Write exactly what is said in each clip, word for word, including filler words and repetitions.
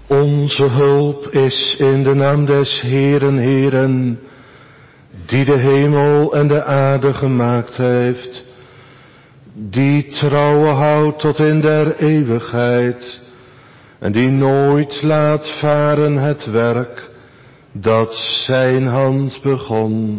Onze hulp is in de naam des Heeren, Heeren, die de hemel en de aarde gemaakt heeft, die trouwe houdt tot in der eeuwigheid, en die nooit laat varen het werk dat zijn hand begon.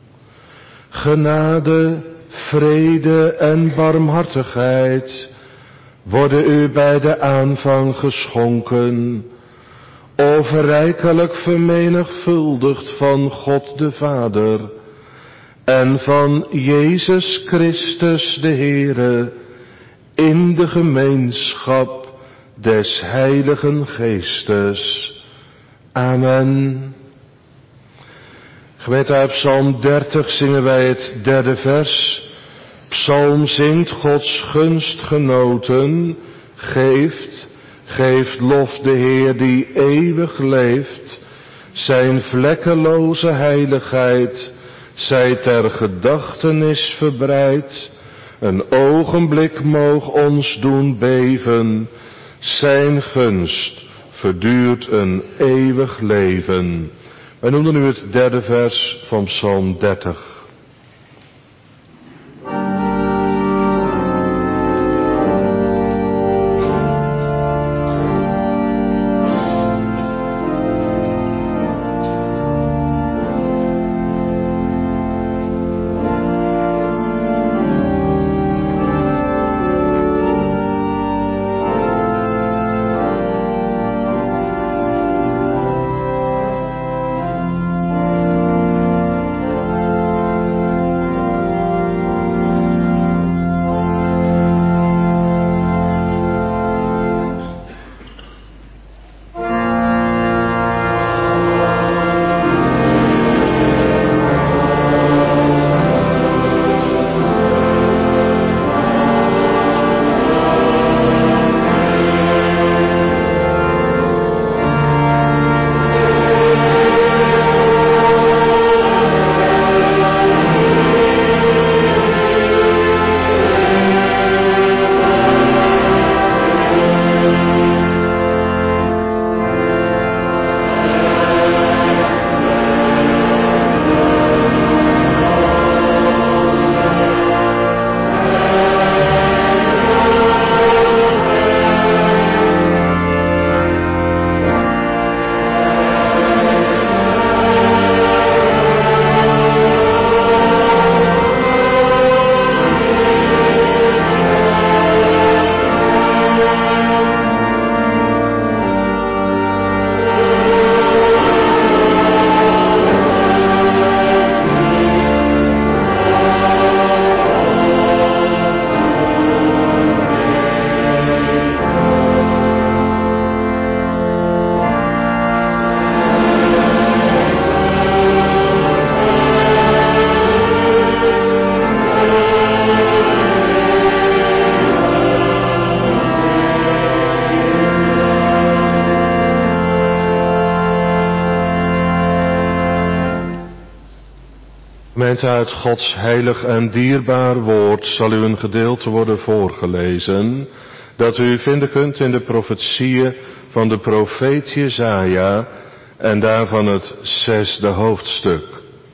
Genade, vrede en barmhartigheid worden u bij de aanvang geschonken, overrijkelijk vermenigvuldigd van God de Vader en van Jezus Christus de Heere, in de gemeenschap des Heiligen Geestes. Amen. Gemeente, uit Psalm dertig zingen wij het derde vers. Psalm zingt Gods gunstgenoten, geeft, geeft lof de Heer die eeuwig leeft. Zijn vlekkeloze heiligheid zij ter gedachtenis verbreid. Een ogenblik moog ons doen beven, zijn gunst verduurt een eeuwig leven. Wij noemen nu het derde vers van Psalm dertig. Uit Gods heilig en dierbaar woord zal u een gedeelte worden voorgelezen, dat u vinden kunt in de profetieën van de profeet Jesaja en daarvan het zesde hoofdstuk.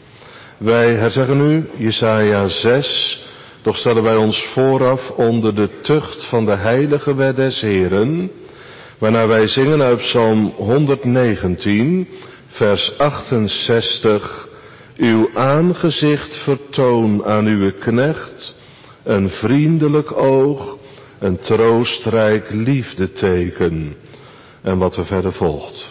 Wij herzeggen nu Jesaja zes, doch stellen wij ons vooraf onder de tucht van de heilige wet des Heeren, waarna wij zingen uit Psalm honderdnegentien, vers achtenzestig... Uw aangezicht vertoon aan uw knecht, een vriendelijk oog, een troostrijk liefdeteken. En wat er verder volgt.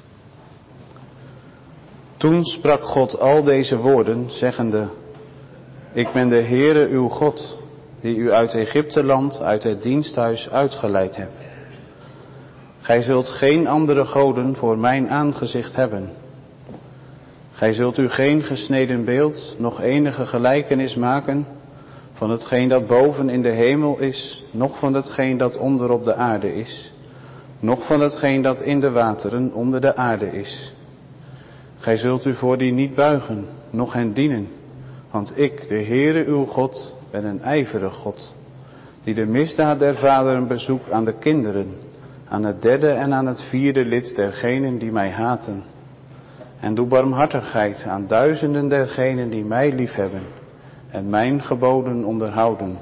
Toen sprak God al deze woorden, zeggende: Ik ben de Heere uw God, die u uit Egypteland, uit het diensthuis uitgeleid heb. Gij zult geen andere goden voor mijn aangezicht hebben. Gij zult u geen gesneden beeld, noch enige gelijkenis maken van hetgeen dat boven in de hemel is, noch van hetgeen dat onder op de aarde is, noch van hetgeen dat in de wateren onder de aarde is. Gij zult u voor die niet buigen, noch hen dienen, want ik, de Heere uw God, ben een ijverig God, die de misdaad der vaderen bezoekt aan de kinderen, aan het derde en aan het vierde lid dergenen die mij haten. En doe barmhartigheid aan duizenden dergenen die mij liefhebben en mijn geboden onderhouden.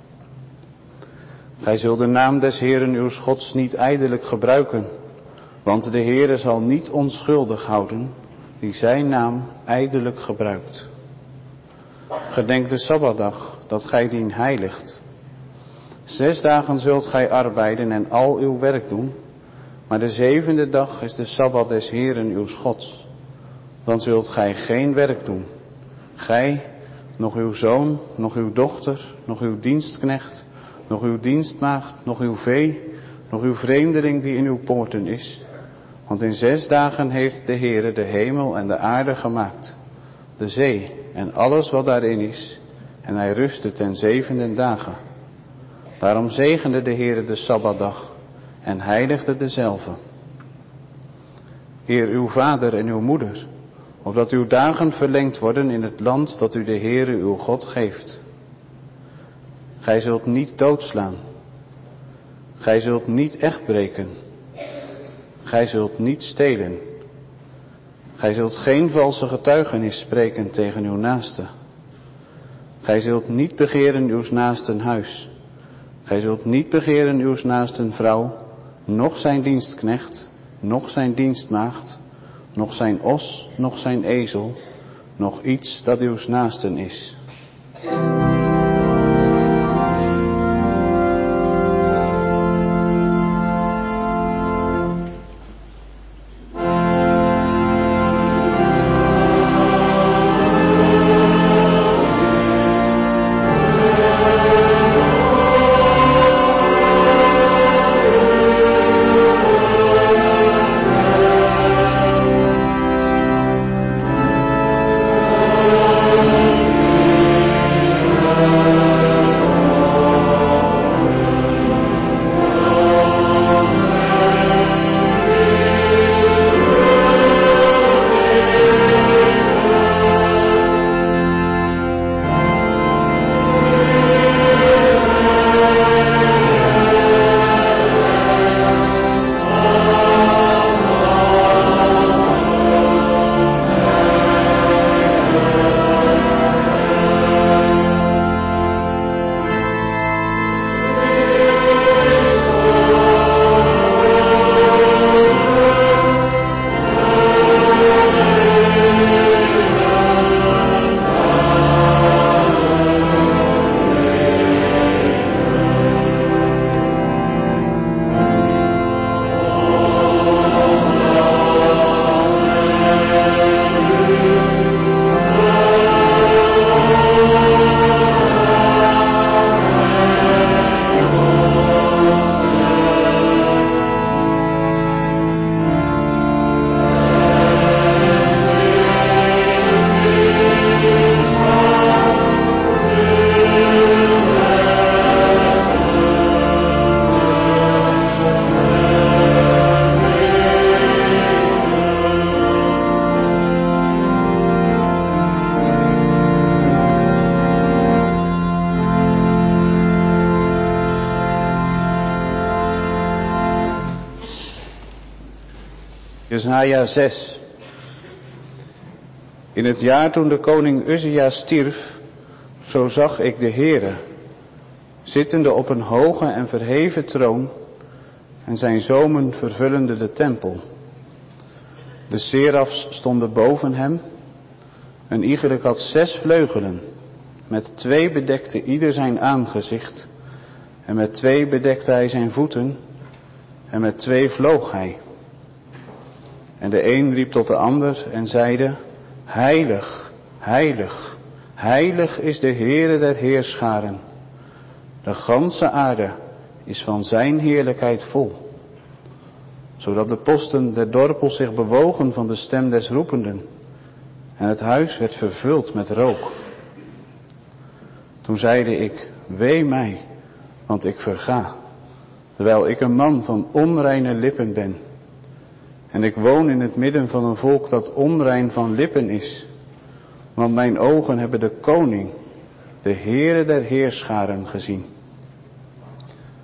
Gij zult de naam des Heeren uws Gods niet ijdelijk gebruiken, want de Heere zal niet onschuldig houden die zijn naam ijdelijk gebruikt. Gedenk de Sabbatdag, dat gij dien heiligt. Zes dagen zult gij arbeiden en al uw werk doen, maar de zevende dag is de Sabbat des Heeren uws Gods. Dan zult gij geen werk doen, gij, nog uw zoon, nog uw dochter, nog uw dienstknecht, nog uw dienstmaagd, nog uw vee, nog uw vreemdeling die in uw poorten is. Want in zes dagen heeft de Heere de hemel en de aarde gemaakt, de zee en alles wat daarin is, en hij rustte ten zevende dagen. Daarom zegende de Heere de Sabbatdag en heiligde dezelve. Eer uw vader en uw moeder, opdat uw dagen verlengd worden in het land dat u de Heere uw God geeft. Gij zult niet doodslaan. Gij zult niet echtbreken. Gij zult niet stelen. Gij zult geen valse getuigenis spreken tegen uw naaste. Gij zult niet begeren uws naasten huis. Gij zult niet begeren uws naasten vrouw, noch zijn dienstknecht, noch zijn dienstmaagd, noch zijn os, noch zijn ezel, noch iets dat uws naasten is. Jesaja zes. In het jaar toen de koning Uzia stierf, zo zag ik de Heere, zittende op een hoge en verheven troon, en zijn zomen vervullende de tempel. De serafs stonden boven hem, een iegelijk had zes vleugelen, met twee bedekte ieder zijn aangezicht, en met twee bedekte hij zijn voeten, en met twee vloog hij. En de een riep tot de ander en zeide, heilig, heilig, heilig is de Heere der heerscharen. De ganse aarde is van zijn heerlijkheid vol. Zodat de posten der dorpels zich bewogen van de stem des roependen. En het huis werd vervuld met rook. Toen zeide ik, wee mij, want ik verga, terwijl ik een man van onreine lippen ben. En ik woon in het midden van een volk dat onrein van lippen is. Want mijn ogen hebben de koning, de Heere der heerscharen gezien.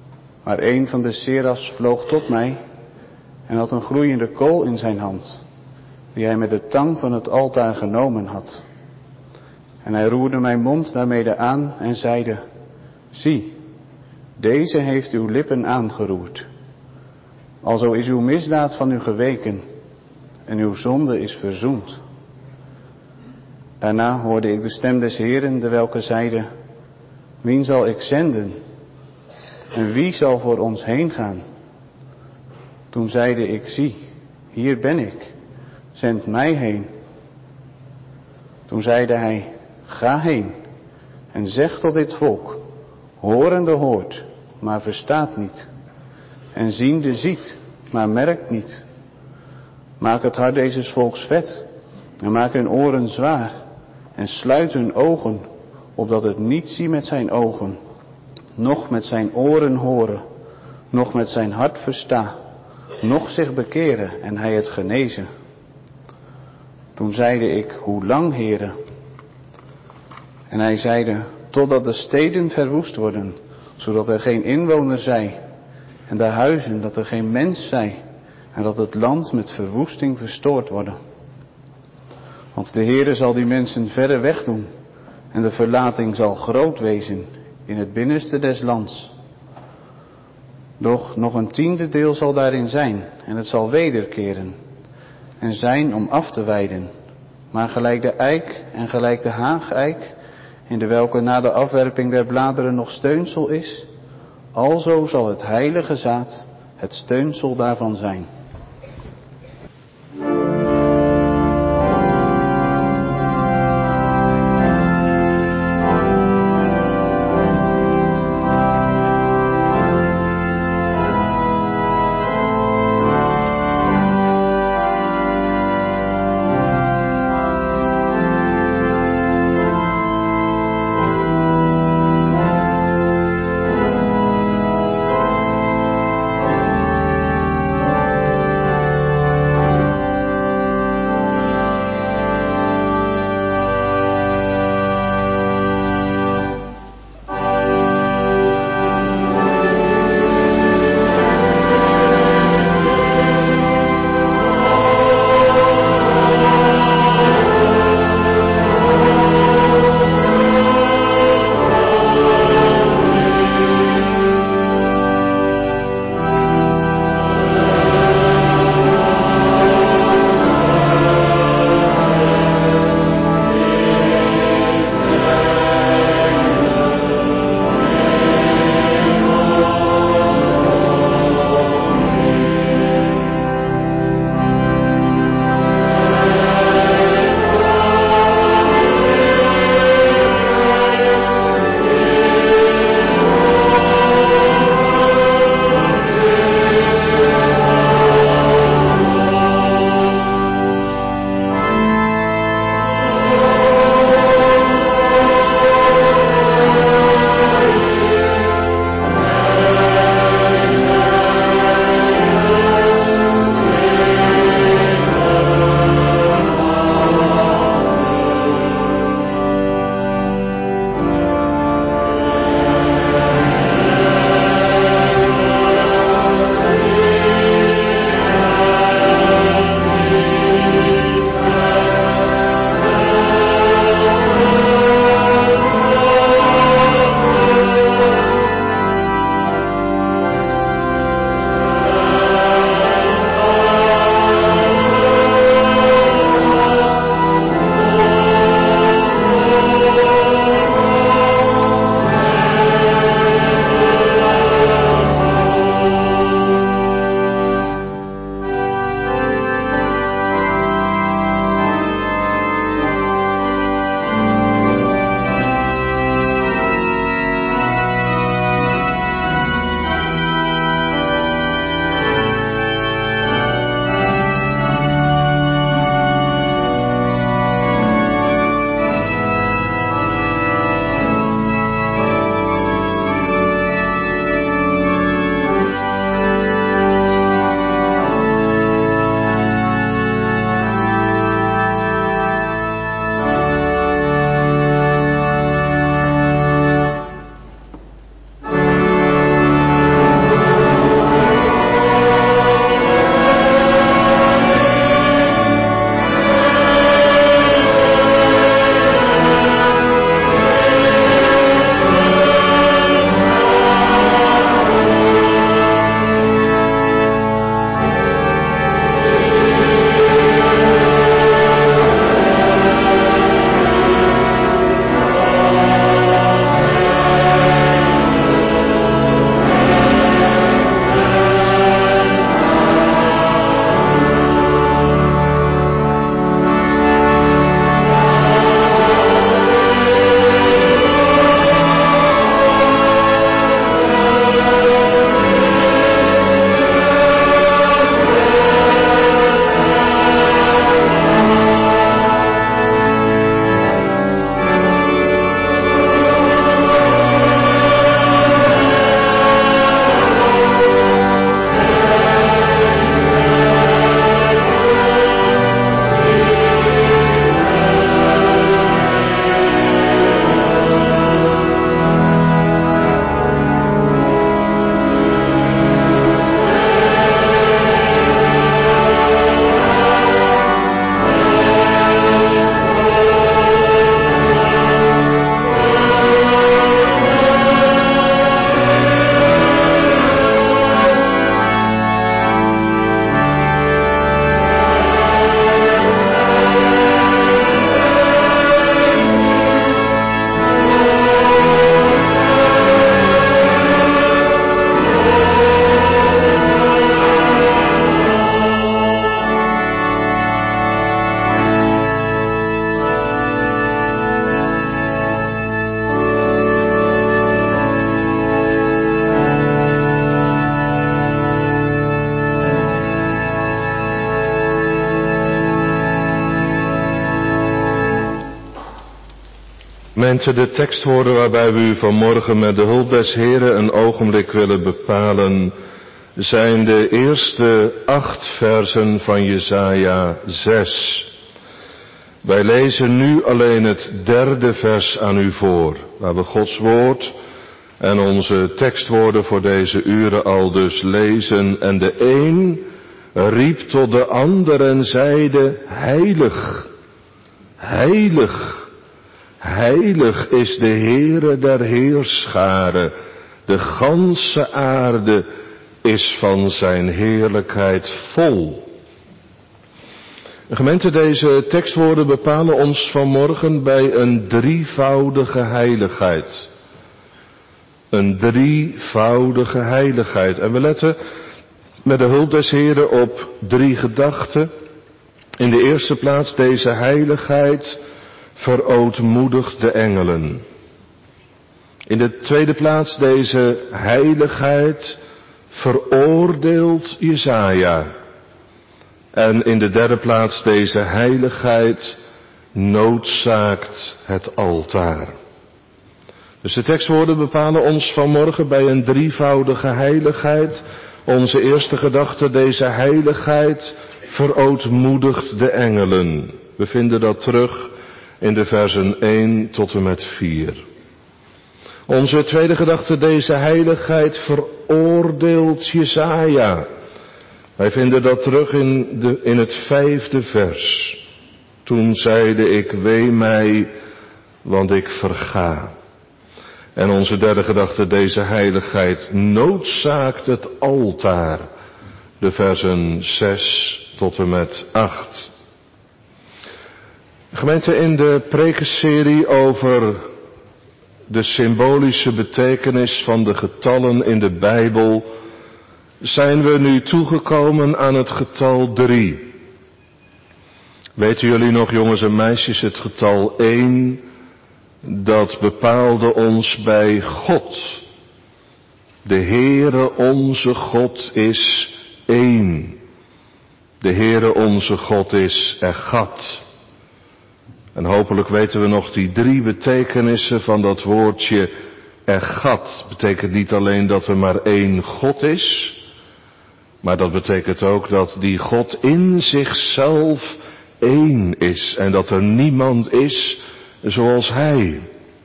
Maar een van de seras vloog tot mij en had een gloeiende kool in zijn hand, die hij met de tang van het altaar genomen had. En hij roerde mijn mond daarmede aan en zeide, zie, deze heeft uw lippen aangeroerd. Alzo is uw misdaad van u geweken en uw zonde is verzoend. Daarna hoorde ik de stem des Heeren, de welke zeide, wien zal ik zenden? En wie zal voor ons heen gaan? Toen zeide ik, zie, hier ben ik, zend mij heen. Toen zeide hij, ga heen en zeg tot dit volk, horende hoort, maar verstaat niet. En ziende ziet, maar merkt niet. Maak het hart deze volks vet en maak hun oren zwaar en sluit hun ogen, opdat het niet zie met zijn ogen, noch met zijn oren horen, noch met zijn hart versta, noch zich bekeren en hij het genezen. Toen zeide ik, hoe lang, Heere? En hij zeide, totdat de steden verwoest worden, zodat er geen inwoner zij, en de huizen dat er geen mens zij, en dat het land met verwoesting verstoord worden. Want de Heere zal die mensen verre weg doen, en de verlating zal groot wezen in het binnenste des lands. Doch nog een tiende deel zal daarin zijn, en het zal wederkeren, en zijn om af te weiden. Maar gelijk de eik en gelijk de haageik, in de welke na de afwerping der bladeren nog steunsel is, alzo zal het heilige zaad het steunsel daarvan zijn. Gemeente, de tekstwoorden waarbij we u vanmorgen met de hulp des Heren een ogenblik willen bepalen, zijn de eerste acht versen van Jesaja zes. Wij lezen nu alleen het derde vers aan u voor, waar we Gods woord en onze tekstwoorden voor deze uren al dus lezen. En de een riep tot de ander en zeide, heilig, heilig. Heilig is de Heere der heerscharen, de ganse aarde is van zijn heerlijkheid vol. Gemeente, deze tekstwoorden bepalen ons vanmorgen bij een drievoudige heiligheid. Een drievoudige heiligheid. En we letten met de hulp des Heren op drie gedachten. In de eerste plaats, deze heiligheid verootmoedigt de engelen. In de tweede plaats, deze heiligheid veroordeelt Jesaja. En in de derde plaats, deze heiligheid noodzaakt het altaar. Dus de tekstwoorden bepalen ons vanmorgen bij een drievoudige heiligheid. Onze eerste gedachte, deze heiligheid verootmoedigt de engelen. We vinden dat terug in de versen één tot en met vier. Onze tweede gedachte, deze heiligheid veroordeelt Jesaja. Wij vinden dat terug in, de, in het vijfde vers. Toen zeide ik, wee mij, want ik verga. En onze derde gedachte, deze heiligheid noodzaakt het altaar. De versen zes tot en met acht. Gemeente, in de prekenserie over de symbolische betekenis van de getallen in de Bijbel zijn we nu toegekomen aan het getal drie. Weten jullie nog, jongens en meisjes, het getal één, dat bepaalde ons bij God. De Heere onze God is één. De Heere onze God is Echad. En hopelijk weten we nog die drie betekenissen van dat woordje Echad. Betekent niet alleen dat er maar één God is, maar dat betekent ook dat die God in zichzelf één is en dat er niemand is zoals Hij.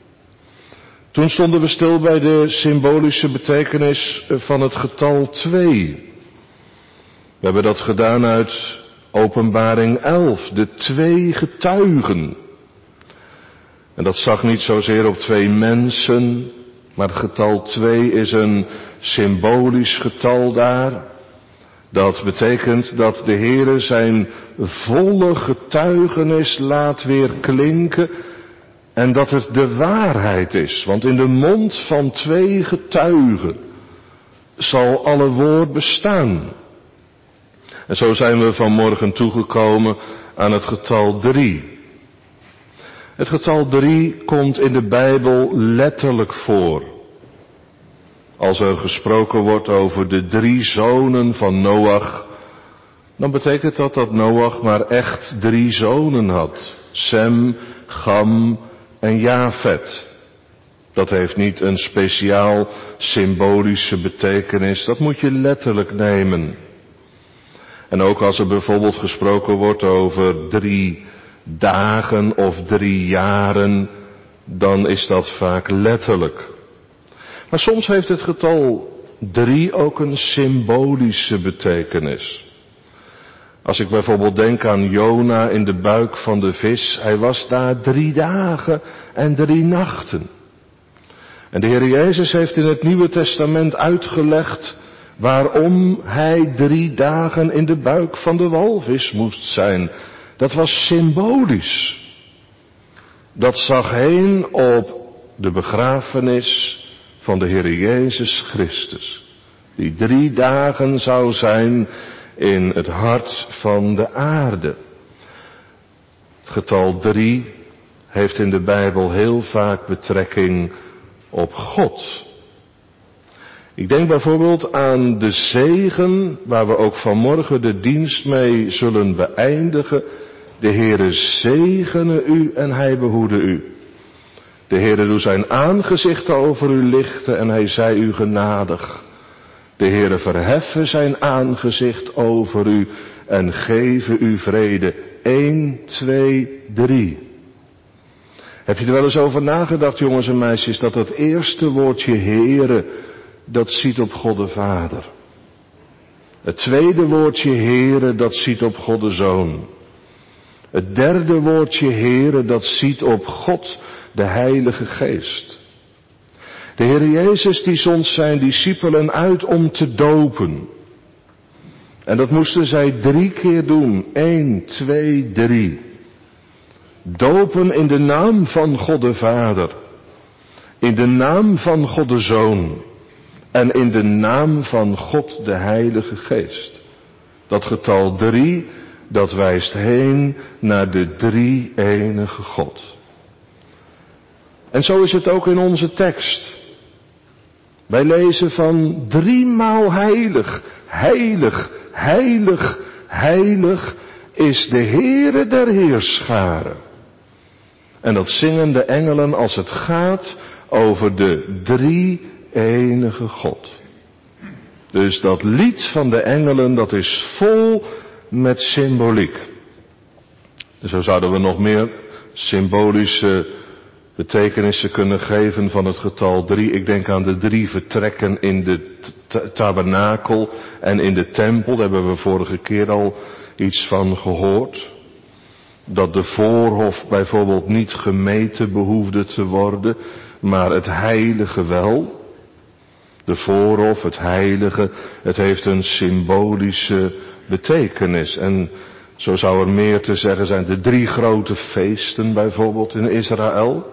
Toen stonden we stil bij de symbolische betekenis van het getal twee. We hebben dat gedaan uit Openbaring elf, de twee getuigen. En dat zag niet zozeer op twee mensen, maar het getal twee is een symbolisch getal daar. Dat betekent dat de Heere zijn volle getuigenis laat weer klinken en dat het de waarheid is. Want in de mond van twee getuigen zal alle woord bestaan. En zo zijn we vanmorgen toegekomen aan het getal drie. Het getal drie komt in de Bijbel letterlijk voor. Als er gesproken wordt over de drie zonen van Noach, dan betekent dat dat Noach maar echt drie zonen had. Sem, Cham en Jafet. Dat heeft niet een speciaal symbolische betekenis, dat moet je letterlijk nemen. En ook als er bijvoorbeeld gesproken wordt over drie dagen of drie jaren, dan is dat vaak letterlijk. Maar soms heeft het getal drie ook een symbolische betekenis. Als ik bijvoorbeeld denk aan Jona in de buik van de vis, hij was daar drie dagen en drie nachten. En de Heer Jezus heeft in het Nieuwe Testament uitgelegd waarom hij drie dagen in de buik van de walvis moest zijn. Dat was symbolisch. Dat zag heen op de begrafenis van de Heer Jezus Christus. Die drie dagen zou zijn in het hart van de aarde. Het getal drie heeft in de Bijbel heel vaak betrekking op God. Ik denk bijvoorbeeld aan de zegen waar we ook vanmorgen de dienst mee zullen beëindigen. De Heere zegene u en hij behoede u. De Heere doet zijn aangezicht over u lichten en hij zij u genadig. De Heere verheffe zijn aangezicht over u en geven u vrede. één, twee, drie. Heb je er wel eens over nagedacht, jongens en meisjes, dat het eerste woordje Heere, dat ziet op God de Vader. Het tweede woordje Heere, dat ziet op God de Zoon. Het derde woordje Heere, dat ziet op God de Heilige Geest. De Heer Jezus die zond zijn discipelen uit om te dopen. En dat moesten zij drie keer doen. Eén, twee, drie. Dopen in de naam van God de Vader. In de naam van God de Zoon. En in de naam van God de Heilige Geest. Dat getal drie, dat wijst heen naar de drie enige God. En zo is het ook in onze tekst. Wij lezen van driemaal heilig, heilig, heilig, heilig is de Heere der Heerscharen. En dat zingen de engelen als het gaat over de drie enige God. Dus dat lied van de engelen, dat is vol met symboliek. En zo zouden we nog meer symbolische betekenissen kunnen geven van het getal drie. Ik denk aan de drie vertrekken in de t- tabernakel en in de tempel. Daar hebben we vorige keer al iets van gehoord. Dat de voorhof bijvoorbeeld niet gemeten behoefde te worden, maar het heilige wel. De voorhof, het heilige, het heeft een symbolische betekenis. En zo zou er meer te zeggen zijn. De drie grote feesten bijvoorbeeld in Israël.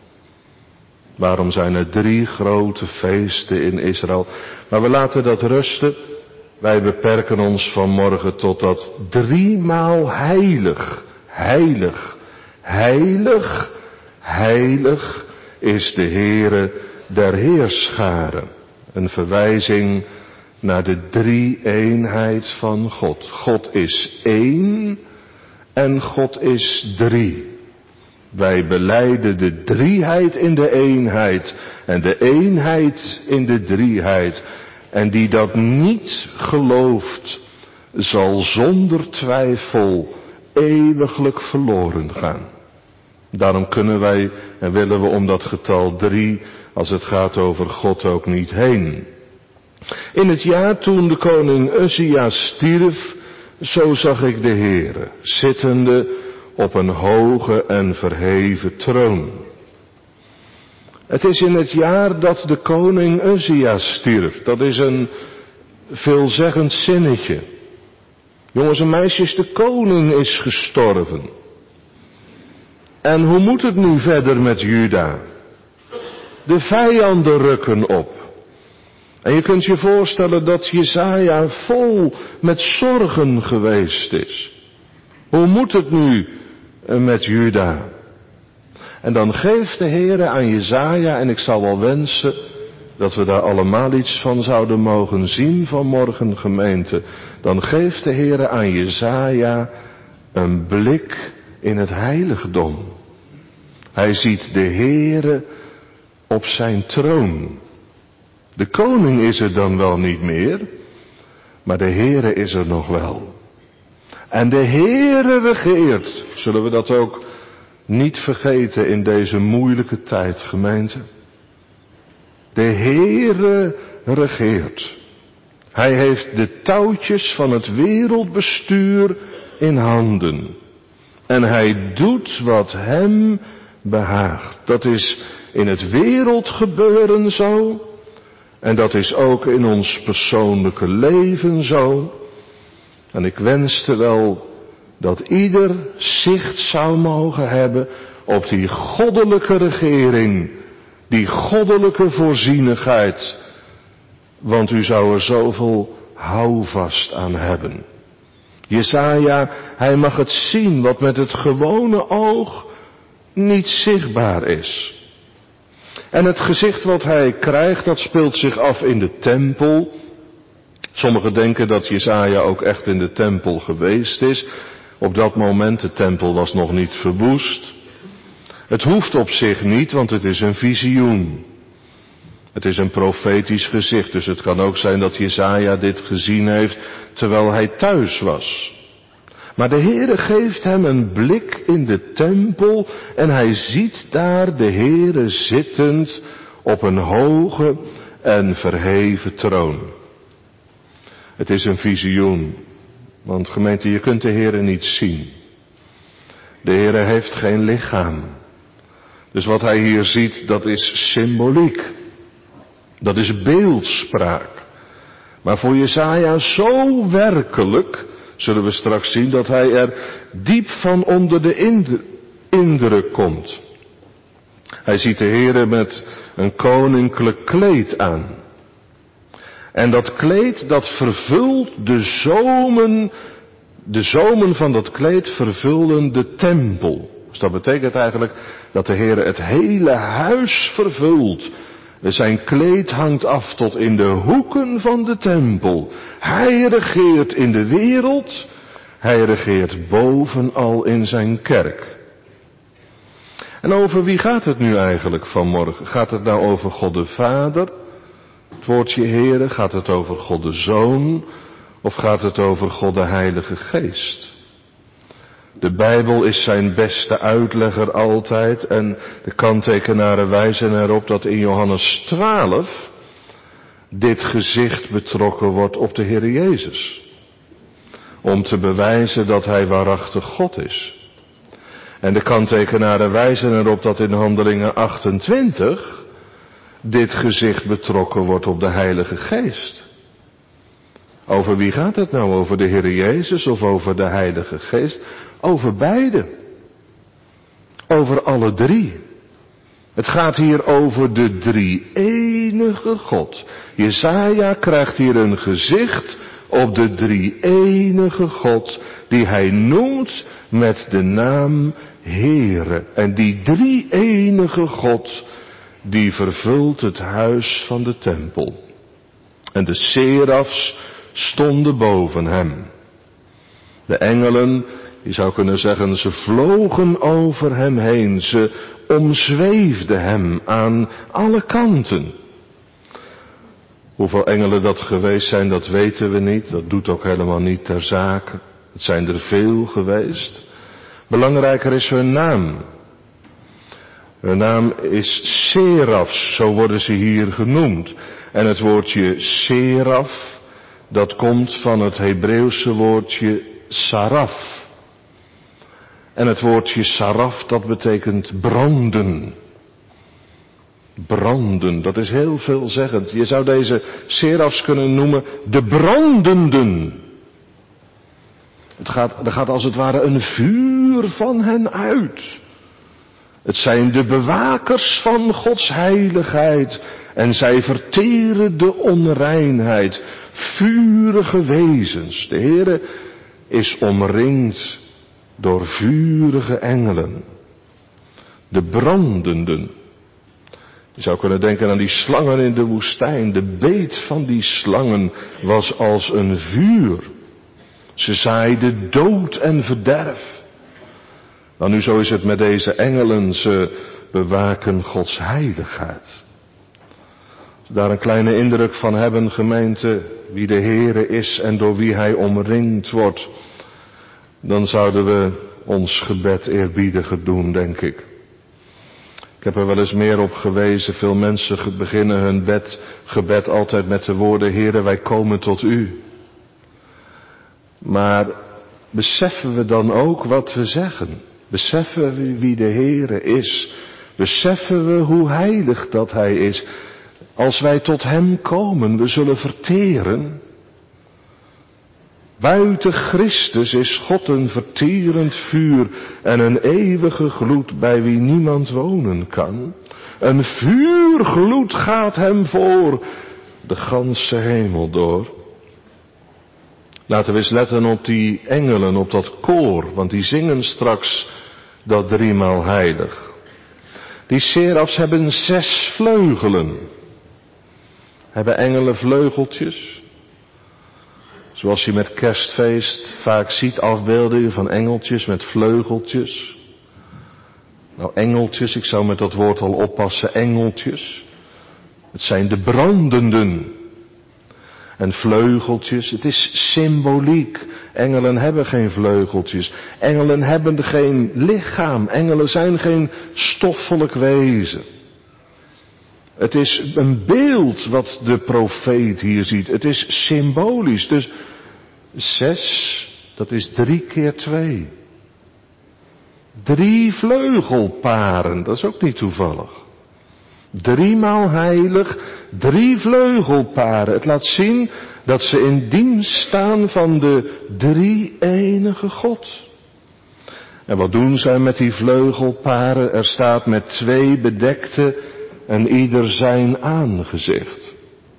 Waarom zijn er drie grote feesten in Israël? Maar we laten dat rusten. Wij beperken ons vanmorgen tot dat driemaal heilig, heilig, heilig, heilig is de Heere der Heerscharen. Een verwijzing naar de drie-eenheid van God. God is één en God is drie. Wij belijden de drieheid in de eenheid en de eenheid in de drieheid. En die dat niet gelooft, zal zonder twijfel eeuwiglijk verloren gaan. Daarom kunnen wij en willen we om dat getal drie, als het gaat over God, ook niet heen. In het jaar toen de koning Uzia stierf, zo zag ik de Heere, zittende op een hoge en verheven troon. Het is in het jaar dat de koning Uzia stierf. Dat is een veelzeggend zinnetje. Jongens en meisjes, de koning is gestorven. En hoe moet het nu verder met Juda? De vijanden rukken op. En je kunt je voorstellen dat Jesaja vol met zorgen geweest is. Hoe moet het nu met Juda? En dan geeft de Heere aan Jesaja, en ik zou wel wensen dat we daar allemaal iets van zouden mogen zien vanmorgen, gemeente. Dan geeft de Heere aan Jesaja een blik in het heiligdom. Hij ziet de Heere op zijn troon. De koning is er dan wel niet meer, maar de Heere is er nog wel. En de Heere regeert. Zullen we dat ook niet vergeten in deze moeilijke tijd, gemeente? De Heere regeert. Hij heeft de touwtjes van het wereldbestuur in handen. En hij doet wat hem behaagt. Dat is in het wereldgebeuren zo. En dat is ook in ons persoonlijke leven zo. En ik wenste wel dat ieder zicht zou mogen hebben op die goddelijke regering, die goddelijke voorzienigheid. Want u zou er zoveel houvast aan hebben. Jesaja, hij mag het zien wat met het gewone oog niet zichtbaar is. En het gezicht wat hij krijgt, dat speelt zich af in de tempel. Sommigen denken dat Jesaja ook echt in de tempel geweest is. Op dat moment, de tempel was nog niet verwoest. Het hoeft op zich niet, want het is een visioen. Het is een profetisch gezicht, dus het kan ook zijn dat Jesaja dit gezien heeft terwijl hij thuis was. Maar de Heere geeft hem een blik in de tempel en hij ziet daar de Heere zittend op een hoge en verheven troon. Het is een visioen, want gemeente, je kunt de Heere niet zien. De Heere heeft geen lichaam. Dus wat hij hier ziet, dat is symboliek. Dat is beeldspraak. Maar voor Jesaja zo werkelijk, zullen we straks zien, dat hij er diep van onder de indruk komt. Hij ziet de Heere met een koninklijk kleed aan. En dat kleed, dat vervult de zomen, de zomen van dat kleed vervullen de tempel. Dus dat betekent eigenlijk dat de Heere het hele huis vervult. Zijn kleed hangt af tot in de hoeken van de tempel. Hij regeert in de wereld. Hij regeert bovenal in zijn kerk. En over wie gaat het nu eigenlijk vanmorgen? Gaat het nou over God de Vader? Het woordje Heere, gaat het over God de Zoon? Of gaat het over God de Heilige Geest? De Bijbel is zijn beste uitlegger altijd en de kanttekenaren wijzen erop dat in Johannes twaalf dit gezicht betrokken wordt op de Heer Jezus. Om te bewijzen dat hij waarachtig God is. En de kanttekenaren wijzen erop dat in Handelingen achtentwintig dit gezicht betrokken wordt op de Heilige Geest. Over wie gaat het nou? Over de Heer Jezus of over de Heilige Geest? Over beide. Over alle drie. Het gaat hier over de drie-enige God. Jesaja krijgt hier een gezicht op de drie-enige God, die hij noemt met de naam Heere. En die drie-enige God, die vervult het huis van de tempel. En de serafs stonden boven hem. De engelen, je zou kunnen zeggen, ze vlogen over hem heen. Ze omzweefden hem aan alle kanten. Hoeveel engelen dat geweest zijn, dat weten we niet. Dat doet ook helemaal niet ter zake. Het zijn er veel geweest. Belangrijker is hun naam. Hun naam is serafs, zo worden ze hier genoemd. En het woordje seraf, dat komt van het Hebreeuwse woordje saraf. En het woordje saraf, dat betekent branden. Branden, dat is heel veelzeggend. Je zou deze serafs kunnen noemen de brandenden. Het gaat, er gaat als het ware een vuur van hen uit. Het zijn de bewakers van Gods heiligheid. En zij verteren de onreinheid. Vurige wezens. De Heere is omringd door vurige engelen. De brandenden. Je zou kunnen denken aan die slangen in de woestijn. De beet van die slangen was als een vuur. Ze zaaiden dood en verderf. Nou, nu zo is het met deze engelen. Ze bewaken Gods heiligheid. Als we daar een kleine indruk van hebben, gemeente, wie de Heere is en door wie hij omringd wordt, dan zouden we ons gebed eerbiediger doen, denk ik. Ik heb er wel eens meer op gewezen. Veel mensen beginnen hun bed, gebed altijd met de woorden: Heere, wij komen tot u. Maar beseffen we dan ook wat we zeggen? Beseffen we wie de Heere is? Beseffen we hoe heilig dat hij is? Als wij tot hem komen, we zullen verteren. Buiten Christus is God een verterend vuur en een eeuwige gloed bij wie niemand wonen kan. Een vuurgloed gaat hem voor de ganse hemel door. Laten we eens letten op die engelen, op dat koor, want die zingen straks dat driemaal heilig. Die serafs hebben zes vleugelen. Hebben engelen vleugeltjes? Zoals je met kerstfeest vaak ziet afbeeldingen van engeltjes met vleugeltjes. Nou, engeltjes, ik zou met dat woord al oppassen, engeltjes. Het zijn de brandenden. En vleugeltjes, het is symboliek. Engelen hebben geen vleugeltjes. Engelen hebben geen lichaam. Engelen zijn geen stoffelijk wezen. Het is een beeld wat de profeet hier ziet. Het is symbolisch. Dus zes, dat is drie keer twee. Drie vleugelparen, dat is ook niet toevallig. Driemaal heilig, drie vleugelparen. Het laat zien dat ze in dienst staan van de drie-enige God. En wat doen zij met die vleugelparen? Er staat met twee bedekte en ieder zijn aangezicht.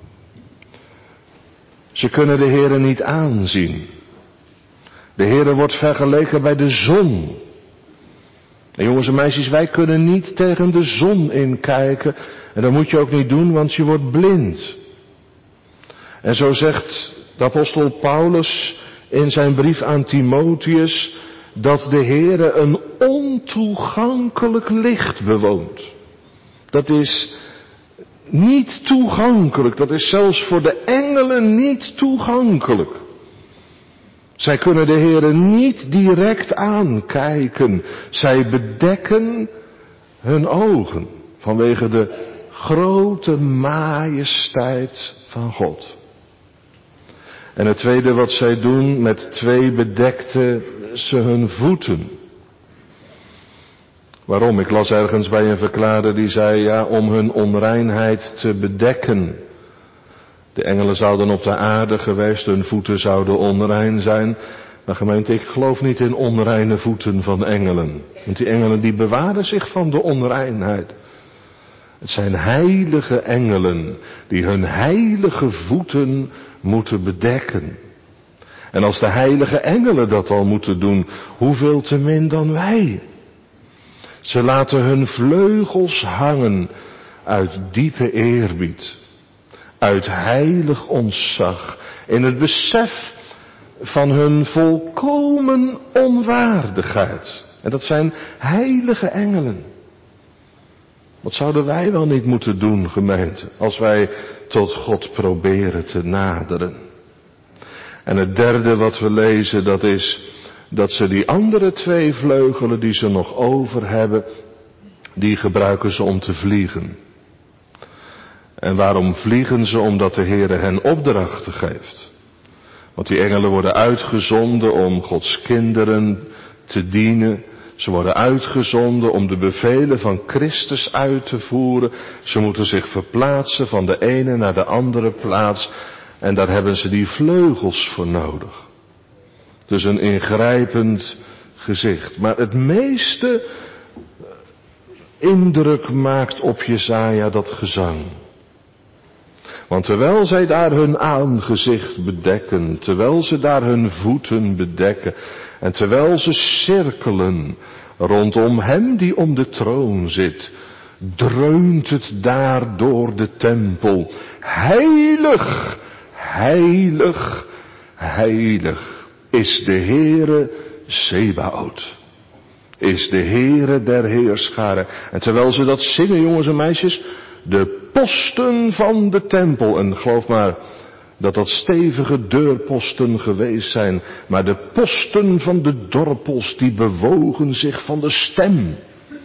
Ze kunnen de Heere niet aanzien. De Heere wordt vergeleken bij de zon. En jongens en meisjes, wij kunnen niet tegen de zon inkijken. En dat moet je ook niet doen, want je wordt blind. En zo zegt de apostel Paulus in zijn brief aan Timotheus, dat de Heere een ontoegankelijk licht bewoont. Dat is niet toegankelijk, dat is zelfs voor de engelen niet toegankelijk. Zij kunnen de Heere niet direct aankijken. Zij bedekken hun ogen vanwege de grote majesteit van God. En het tweede wat zij doen, met twee bedekten ze hun voeten. Waarom? Ik las ergens bij een verklaarder die zei, ja, om hun onreinheid te bedekken. De engelen zouden op de aarde geweest, hun voeten zouden onrein zijn. Maar gemeente, ik geloof niet in onreine voeten van engelen. Want die engelen die bewaren zich van de onreinheid. Het zijn heilige engelen die hun heilige voeten moeten bedekken. En als de heilige engelen dat al moeten doen, hoeveel te min dan wij? Ze laten hun vleugels hangen uit diepe eerbied. Uit heilig ontzag, in het besef van hun volkomen onwaardigheid. En dat zijn heilige engelen. Wat zouden wij wel niet moeten doen, gemeente, als wij tot God proberen te naderen? En het derde wat we lezen, dat is dat ze die andere twee vleugelen die ze nog over hebben, die gebruiken ze om te vliegen. En waarom vliegen ze? Omdat de Heere hen opdrachten geeft. Want die engelen worden uitgezonden om Gods kinderen te dienen. Ze worden uitgezonden om de bevelen van Christus uit te voeren. Ze moeten zich verplaatsen van de ene naar de andere plaats. En daar hebben ze die vleugels voor nodig. Dus een ingrijpend gezicht. Maar het meeste indruk maakt op Jesaja dat gezang. Want terwijl zij daar hun aangezicht bedekken, terwijl ze daar hun voeten bedekken, en terwijl ze cirkelen rondom hem die om de troon zit, dreunt het daar door de tempel. Heilig, heilig, heilig is de Heere Sebaot. Is de Heere der Heerscharen. En terwijl ze dat zingen, jongens en meisjes, de posten van de tempel, en geloof maar dat dat stevige deurposten geweest zijn, maar de posten van de dorpels die bewogen zich van de stem.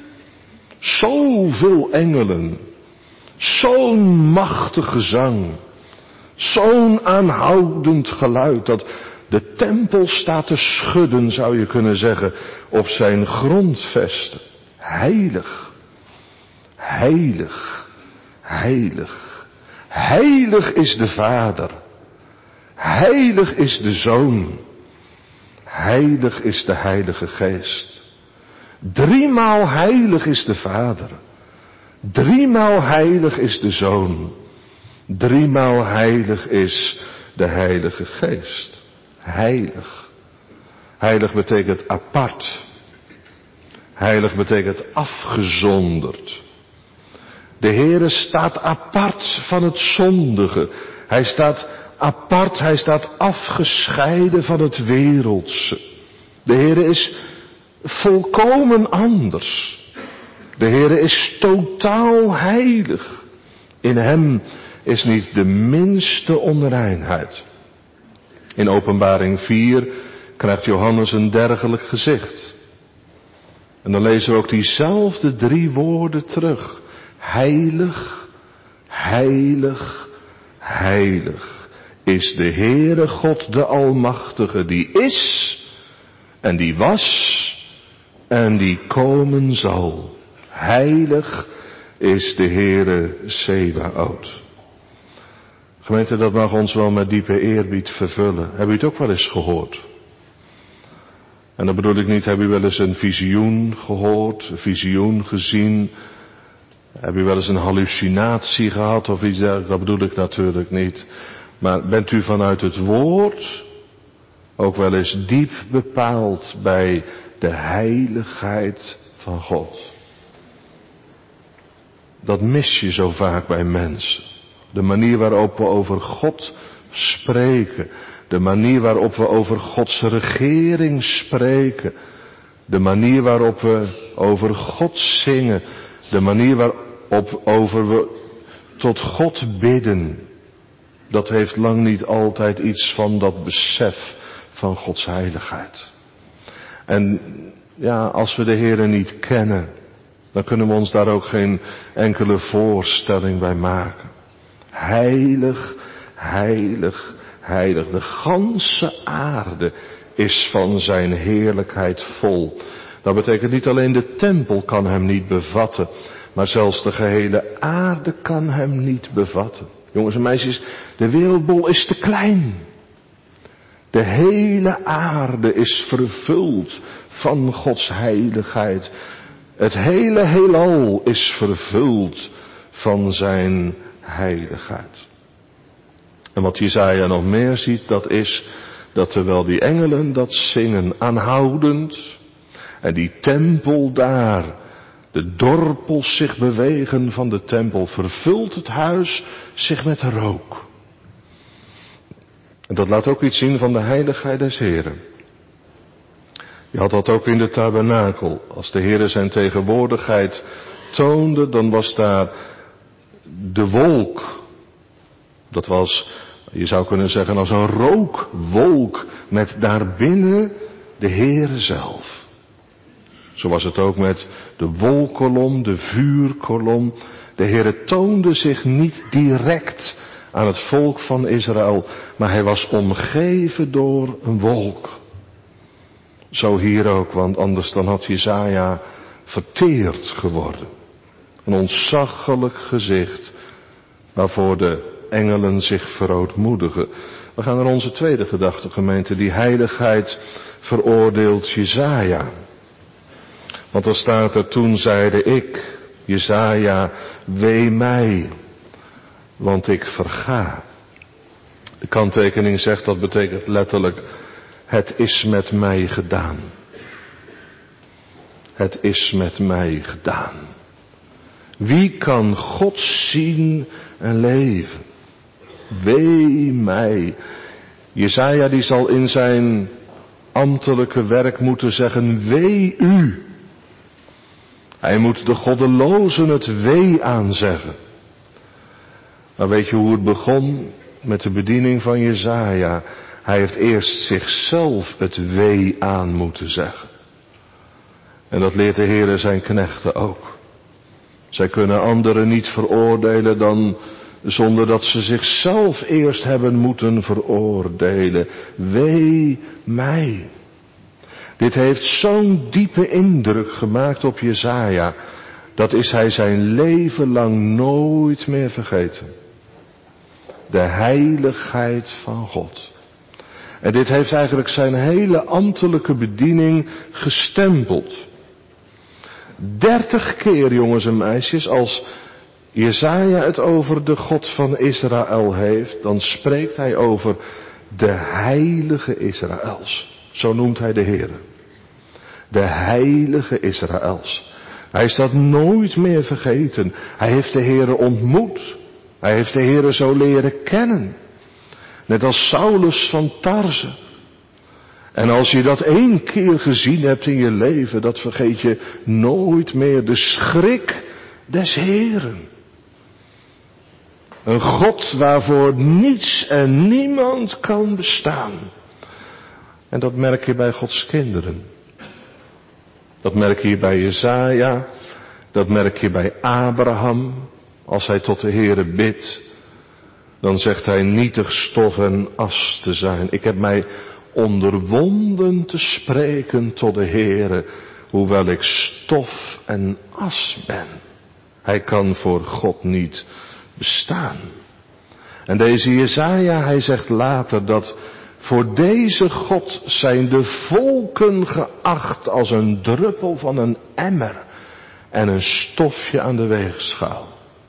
Zoveel engelen, zo'n machtig gezang, zo'n aanhoudend geluid, dat de tempel staat te schudden, zou je kunnen zeggen, op zijn grondvesten. Heilig, heilig. Heilig, heilig is de Vader, heilig is de Zoon, heilig is de Heilige Geest. Driemaal heilig is de Vader, driemaal heilig is de Zoon, driemaal heilig is de Heilige Geest. Heilig, heilig betekent apart, heilig betekent afgezonderd. De Heere staat apart van het zondige. Hij staat apart, hij staat afgescheiden van het wereldse. De Heere is volkomen anders. De Heere is totaal heilig. In hem is niet de minste onreinheid. In Openbaring vier krijgt Johannes een dergelijk gezicht. En dan lezen we ook diezelfde drie woorden terug. Heilig, heilig, heilig is de Heere God de Almachtige, die is en die was en die komen zal. Heilig is de Heere Sebaot. Gemeente, dat mag ons wel met diepe eerbied vervullen. Heb u het ook wel eens gehoord? En dan bedoel ik niet, heb u wel eens een visioen gehoord, een visioen gezien? Heb u wel eens een hallucinatie gehad of iets dergelijks? Dat bedoel ik natuurlijk niet. Maar bent u vanuit het woord ook wel eens diep bepaald bij de heiligheid van God? Dat mis je zo vaak bij mensen. De manier waarop we over God spreken. De manier waarop we over Gods regering spreken. De manier waarop we over God zingen. De manier waarop over we tot God bidden. Dat heeft lang niet altijd iets van dat besef van Gods heiligheid. En ja, als we de Heere niet kennen, dan kunnen we ons daar ook geen enkele voorstelling bij maken. Heilig, heilig, heilig. De ganse aarde is van zijn heerlijkheid vol. Dat betekent niet alleen de tempel kan hem niet bevatten, maar zelfs de gehele aarde kan hem niet bevatten. Jongens en meisjes, de wereldbol is te klein. De hele aarde is vervuld van Gods heiligheid. Het hele heelal is vervuld van zijn heiligheid. En wat Jesaja nog meer ziet, dat is dat terwijl die engelen dat zingen aanhoudend en die tempel daar, de dorpels zich bewegen van de tempel, vervult het huis zich met rook. En dat laat ook iets zien van de heiligheid des Heren. Je had dat ook in de tabernakel. Als de Heere zijn tegenwoordigheid toonde, dan was daar de wolk. Dat was, je zou kunnen zeggen, als een rookwolk met daarbinnen de Heere zelf. Zo was het ook met de wolkolom, de vuurkolom. De Heere toonde zich niet direct aan het volk van Israël, maar hij was omgeven door een wolk. Zo hier ook, want anders dan had Jesaja verteerd geworden. Een ontzaglijk gezicht waarvoor de engelen zich verootmoedigen. We gaan naar onze tweede gedachte, gemeente. Die heiligheid veroordeelt Jesaja. Want er staat er, toen zeide ik, Jesaja, wee mij, want ik verga. De kanttekening zegt, dat betekent letterlijk, het is met mij gedaan. Het is met mij gedaan. Wie kan God zien en leven? Wee mij. Jesaja die zal in zijn ambtelijke werk moeten zeggen, wee u. Hij moet de goddelozen het wee aanzeggen. Maar weet je hoe het begon met de bediening van Jesaja? Hij heeft eerst zichzelf het wee aan moeten zeggen. En dat leert de Heere zijn knechten ook. Zij kunnen anderen niet veroordelen dan zonder dat ze zichzelf eerst hebben moeten veroordelen. Wee mij. Dit heeft zo'n diepe indruk gemaakt op Jesaja. Dat is hij zijn leven lang nooit meer vergeten. De heiligheid van God. En dit heeft eigenlijk zijn hele ambtelijke bediening gestempeld. Dertig keer, jongens en meisjes, als Jesaja het over de God van Israël heeft, dan spreekt hij over de heilige Israëls. Zo noemt hij de Heere. De heilige Israëls. Hij is dat nooit meer vergeten. Hij heeft de Heere ontmoet. Hij heeft de Heere zo leren kennen. Net als Saulus van Tarse. En als je dat één keer gezien hebt in je leven, dat vergeet je nooit meer. De schrik des Heeren. Een God waarvoor niets en niemand kan bestaan. En dat merk je bij Gods kinderen. Dat merk je bij Jesaja. Dat merk je bij Abraham. Als hij tot de Heere bidt, dan zegt hij nietig stof en as te zijn. Ik heb mij onderwonden te spreken tot de Heere, hoewel ik stof en as ben. Hij kan voor God niet bestaan. En deze Jesaja, hij zegt later dat voor deze God zijn de volken geacht als een druppel van een emmer en een stofje aan de weegschaal.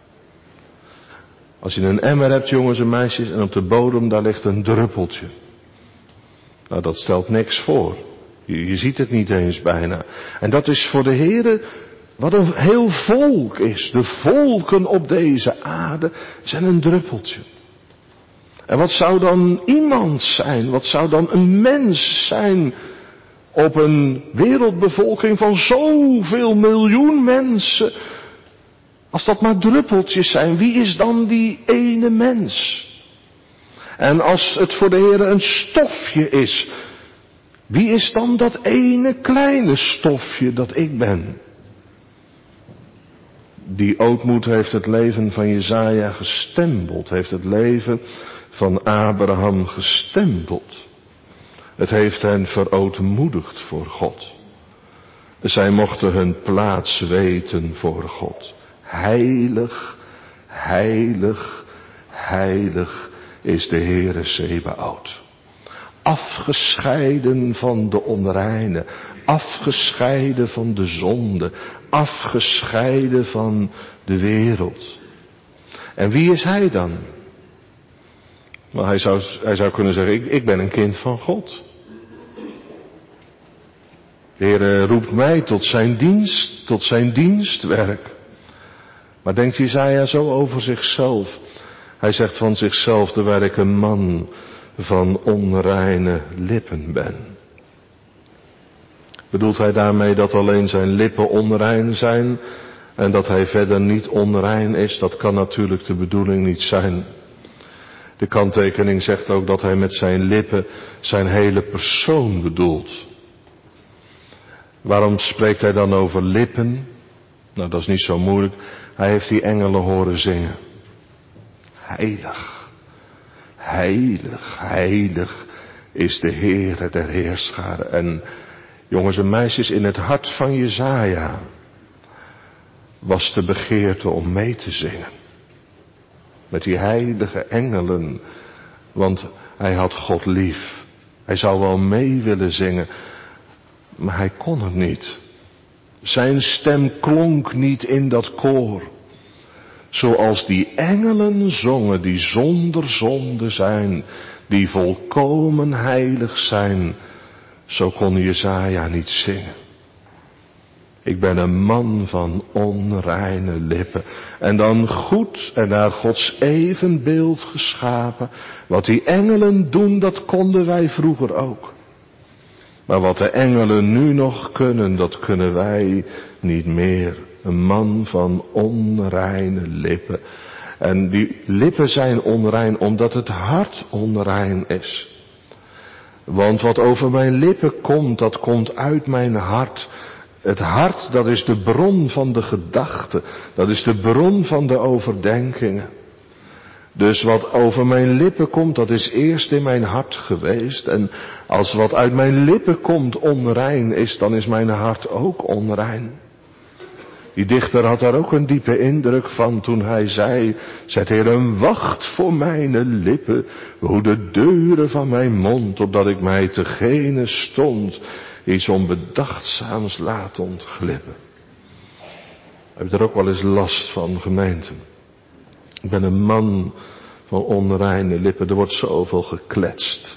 Als je een emmer hebt, jongens en meisjes, en op de bodem daar ligt een druppeltje. Nou, dat stelt niks voor. Je, je ziet het niet eens bijna. En dat is voor de Heere wat een heel volk is. De volken op deze aarde zijn een druppeltje. En wat zou dan iemand zijn? Wat zou dan een mens zijn op een wereldbevolking van zoveel miljoen mensen? Als dat maar druppeltjes zijn, wie is dan die ene mens? En als het voor de Heere een stofje is, wie is dan dat ene kleine stofje dat ik ben? Die ootmoed heeft het leven van Jesaja gestempeld, heeft het leven van Abraham gestempeld. Het heeft hen verootmoedigd voor God. Zij mochten hun plaats weten voor God. Heilig, heilig, heilig is de Heere Sebaot. Afgescheiden van de onreine, afgescheiden van de zonde, afgescheiden van de wereld. En wie is hij dan? Nou, hij zou, hij zou kunnen zeggen, ik, ik ben een kind van God. De Heer roept mij tot zijn dienst, tot zijn dienstwerk. Maar denkt Jesaja zo over zichzelf? Hij zegt van zichzelf, terwijl ik een man van onreine lippen ben. Bedoelt hij daarmee dat alleen zijn lippen onrein zijn en dat hij verder niet onrein is? Dat kan natuurlijk de bedoeling niet zijn. De kanttekening zegt ook dat hij met zijn lippen zijn hele persoon bedoelt. Waarom spreekt hij dan over lippen? Nou, dat is niet zo moeilijk. Hij heeft die engelen horen zingen. Heilig, heilig, heilig is de Heere der Heerscharen. En jongens en meisjes, in het hart van Jesaja was de begeerte om mee te zingen. Met die heilige engelen, want hij had God lief. Hij zou wel mee willen zingen, maar hij kon het niet. Zijn stem klonk niet in dat koor. Zoals die engelen zongen die zonder zonde zijn, die volkomen heilig zijn, zo kon Jesaja niet zingen. Ik ben een man van onreine lippen. En dan goed en naar Gods evenbeeld geschapen. Wat die engelen doen, dat konden wij vroeger ook. Maar wat de engelen nu nog kunnen, dat kunnen wij niet meer. Een man van onreine lippen. En die lippen zijn onrein omdat het hart onrein is. Want wat over mijn lippen komt, dat komt uit mijn hart. Het hart, dat is de bron van de gedachten. Dat is de bron van de overdenkingen. Dus wat over mijn lippen komt, dat is eerst in mijn hart geweest. En als wat uit mijn lippen komt onrein is, dan is mijn hart ook onrein. Die dichter had daar ook een diepe indruk van toen hij zei, zet Heer een wacht voor mijn lippen, hoe de deuren van mijn mond, opdat ik mij tegene stond, iets onbedachtzaams laat ontglippen. Heb je er ook wel eens last van, gemeente? Ik ben een man van onreine lippen. Er wordt zoveel gekletst.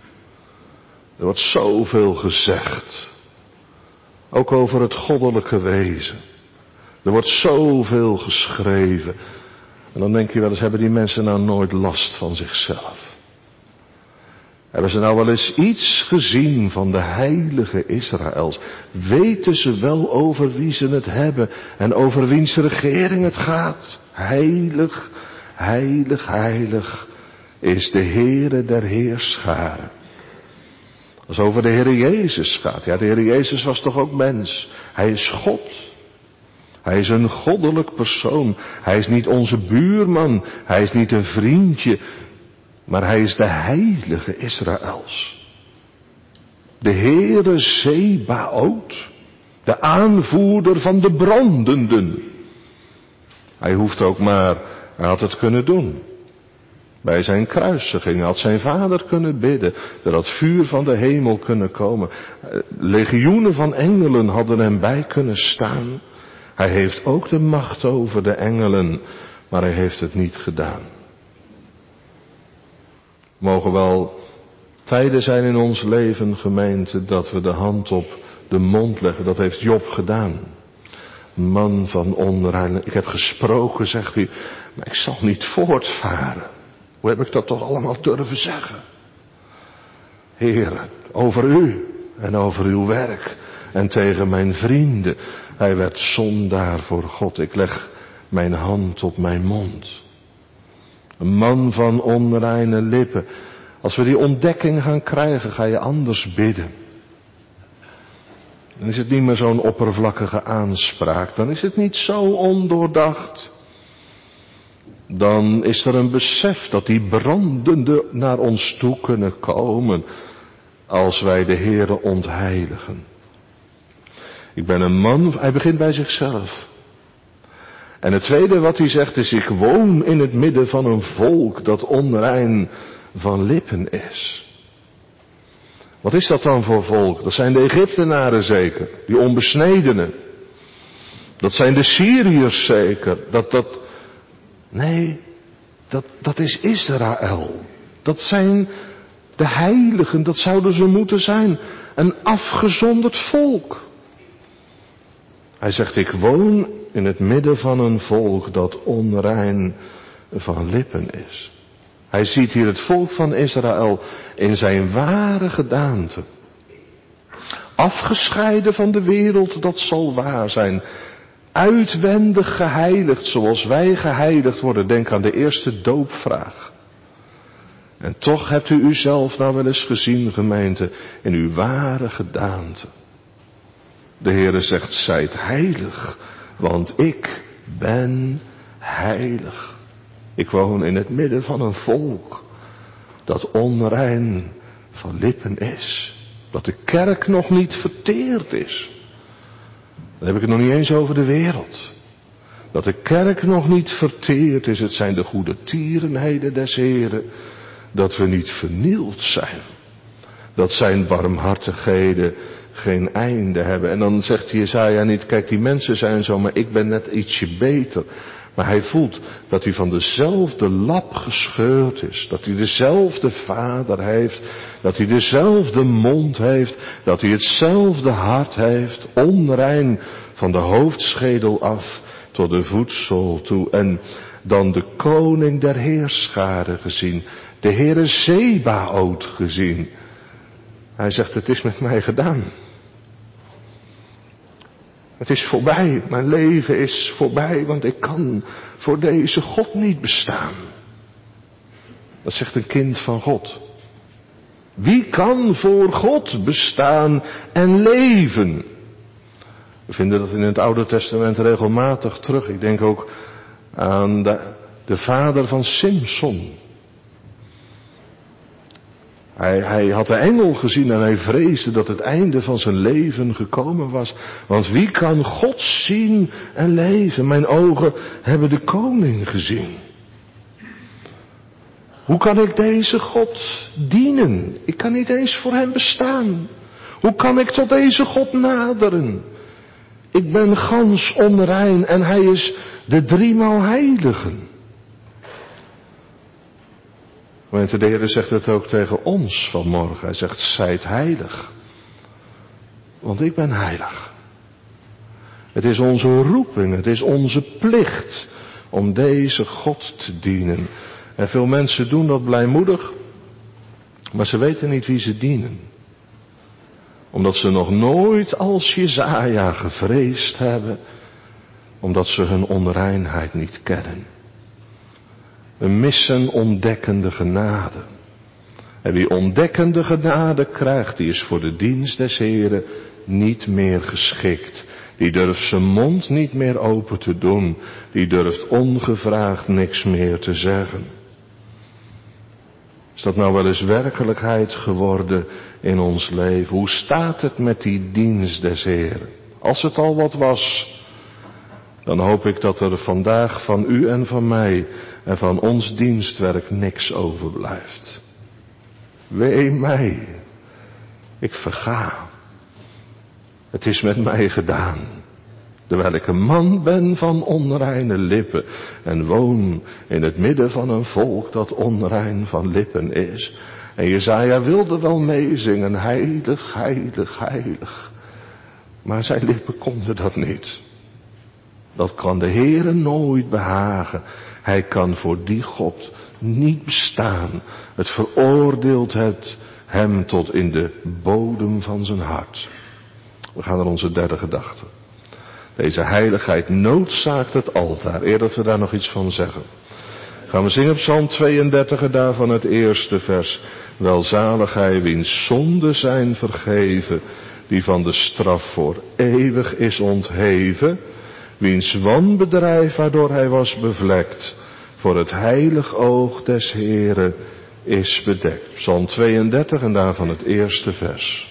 Er wordt zoveel gezegd. Ook over het goddelijke wezen. Er wordt zoveel geschreven. En dan denk je wel eens, hebben die mensen nou nooit last van zichzelf? Hebben ze nou wel eens iets gezien van de heilige Israëls? Weten ze wel over wie ze het hebben en over wiens regering het gaat? Heilig, heilig, heilig is de Heere der Heerscharen. Als het over de Heere Jezus gaat. Ja, de Heere Jezus was toch ook mens. Hij is God. Hij is een goddelijk persoon. Hij is niet onze buurman. Hij is niet een vriendje. Maar hij is de heilige Israëls. De Heere Zebaot. De aanvoerder van de brandenden. Hij hoeft ook maar, hij had het kunnen doen. Bij zijn kruisiging had zijn vader kunnen bidden. Er had vuur van de hemel kunnen komen. Legioenen van engelen hadden hem bij kunnen staan. Hij heeft ook de macht over de engelen. Maar hij heeft het niet gedaan. Mogen wel tijden zijn in ons leven, gemeente, dat we de hand op de mond leggen. Dat heeft Job gedaan. Man van onrein. Ik heb gesproken, zegt hij, maar ik zal niet voortvaren. Hoe heb ik dat toch allemaal durven zeggen? Heer, over u en over uw werk en tegen mijn vrienden. Hij werd zondaar voor God. Ik leg mijn hand op mijn mond. Een man van onreine lippen. Als we die ontdekking gaan krijgen, ga je anders bidden. Dan is het niet meer zo'n oppervlakkige aanspraak. Dan is het niet zo ondoordacht. Dan is er een besef dat die brandende naar ons toe kunnen komen. Als wij de Heere ontheiligen. Ik ben een man, hij begint bij zichzelf. En het tweede wat hij zegt is, ik woon in het midden van een volk dat onrein van lippen is. Wat is dat dan voor volk? Dat zijn de Egyptenaren zeker, die onbesnedenen. Dat zijn de Syriërs zeker. Dat, dat, nee, dat, dat is Israël. Dat zijn de heiligen, dat zouden ze moeten zijn. Een afgezonderd volk. Hij zegt, ik woon in het midden van een volk dat onrein van lippen is. Hij ziet hier het volk van Israël in zijn ware gedaante. Afgescheiden van de wereld, dat zal waar zijn. Uitwendig geheiligd, zoals wij geheiligd worden. Denk aan de eerste doopvraag. En toch hebt u uzelf nou wel eens gezien, gemeente, in uw ware gedaante. De Heere zegt, zijt heilig, want ik ben heilig. Ik woon in het midden van een volk dat onrein van lippen is. Dat de kerk nog niet verteerd is. Dan heb ik het nog niet eens over de wereld. Dat de kerk nog niet verteerd is. Het zijn de goede tierenheden des Heren. Dat we niet vernield zijn. Dat zijn barmhartigheden geen einde hebben. En dan zegt Jesaja niet, kijk die mensen zijn zo, maar ik ben net ietsje beter. Maar hij voelt dat hij van dezelfde lap gescheurd is. Dat hij dezelfde vader heeft. Dat hij dezelfde mond heeft. Dat hij hetzelfde hart heeft. Onrein van de hoofdschedel af tot de voetzool toe. En dan de koning der heerscharen gezien. De Heere Zebaot gezien. Hij zegt, het is met mij gedaan. Het is voorbij, mijn leven is voorbij, want ik kan voor deze God niet bestaan. Dat zegt een kind van God. Wie kan voor God bestaan en leven? We vinden dat in het Oude Testament regelmatig terug. Ik denk ook aan de, de vader van Simson. Hij, hij had de engel gezien en hij vreesde dat het einde van zijn leven gekomen was. Want wie kan God zien en leven? Mijn ogen hebben de koning gezien. Hoe kan ik deze God dienen? Ik kan niet eens voor hem bestaan. Hoe kan ik tot deze God naderen? Ik ben gans onrein en hij is de driemaal heiligen. Want de Heer zegt het ook tegen ons vanmorgen. Hij zegt, zijt heilig. Want ik ben heilig. Het is onze roeping, het is onze plicht om deze God te dienen. En veel mensen doen dat blijmoedig. Maar ze weten niet wie ze dienen. Omdat ze nog nooit als Jesaja gevreesd hebben. Omdat ze hun onreinheid niet kennen. We missen ontdekkende genade. En wie ontdekkende genade krijgt, die is voor de dienst des Heren niet meer geschikt. Die durft zijn mond niet meer open te doen. Die durft ongevraagd niks meer te zeggen. Is dat nou wel eens werkelijkheid geworden in ons leven? Hoe staat het met die dienst des Heren? Als het al wat was, dan hoop ik dat er vandaag van u en van mij en van ons dienstwerk niks overblijft. Wee mij, ik verga. Het is met mij gedaan. Terwijl ik een man ben van onreine lippen en woon in het midden van een volk dat onrein van lippen is. En Jesaja wilde wel meezingen, heilig, heilig, heilig. Maar zijn lippen konden dat niet. Dat kan de Heere nooit behagen. Hij kan voor die God niet bestaan. Het veroordeelt het hem tot in de bodem van zijn hart. We gaan naar onze derde gedachte. Deze heiligheid noodzaakt het altaar. Eer dat we daar nog iets van zeggen. Gaan we zingen op Psalm tweeëndertig en daarvan het eerste vers. Welzalig hij wiens zonden zijn vergeven. Die van de straf voor eeuwig is ontheven. Wiens wanbedrijf waardoor hij was bevlekt. Voor het heilig oog des Heren is bedekt. Psalm tweeëndertig en daarvan het eerste vers.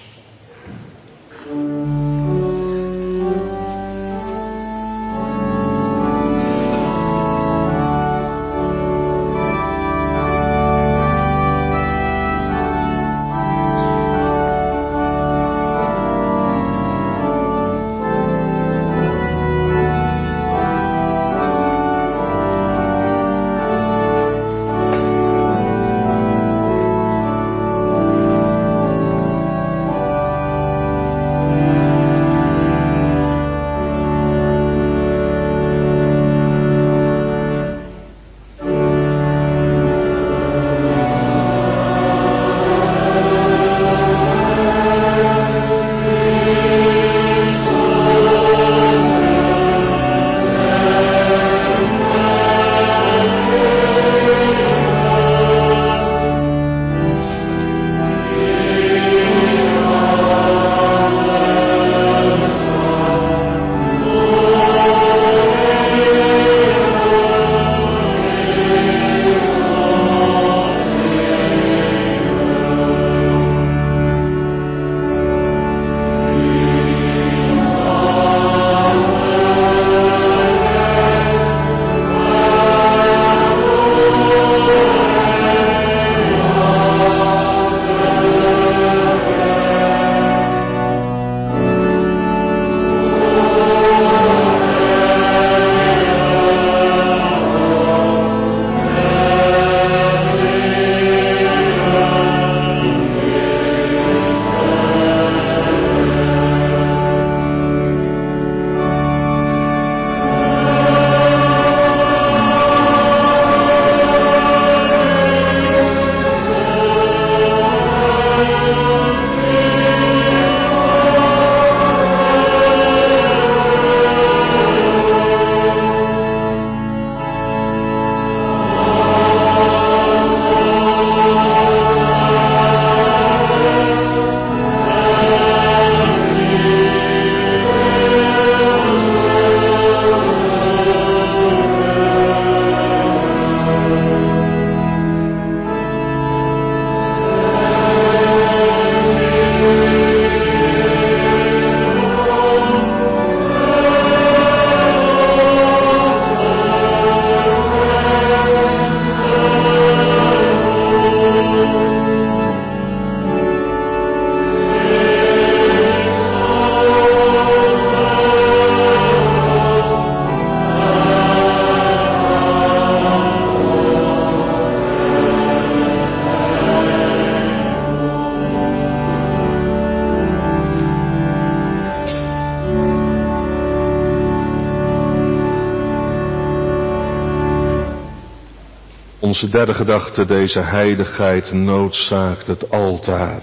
Onze derde gedachte, deze heiligheid noodzaakt het altaar.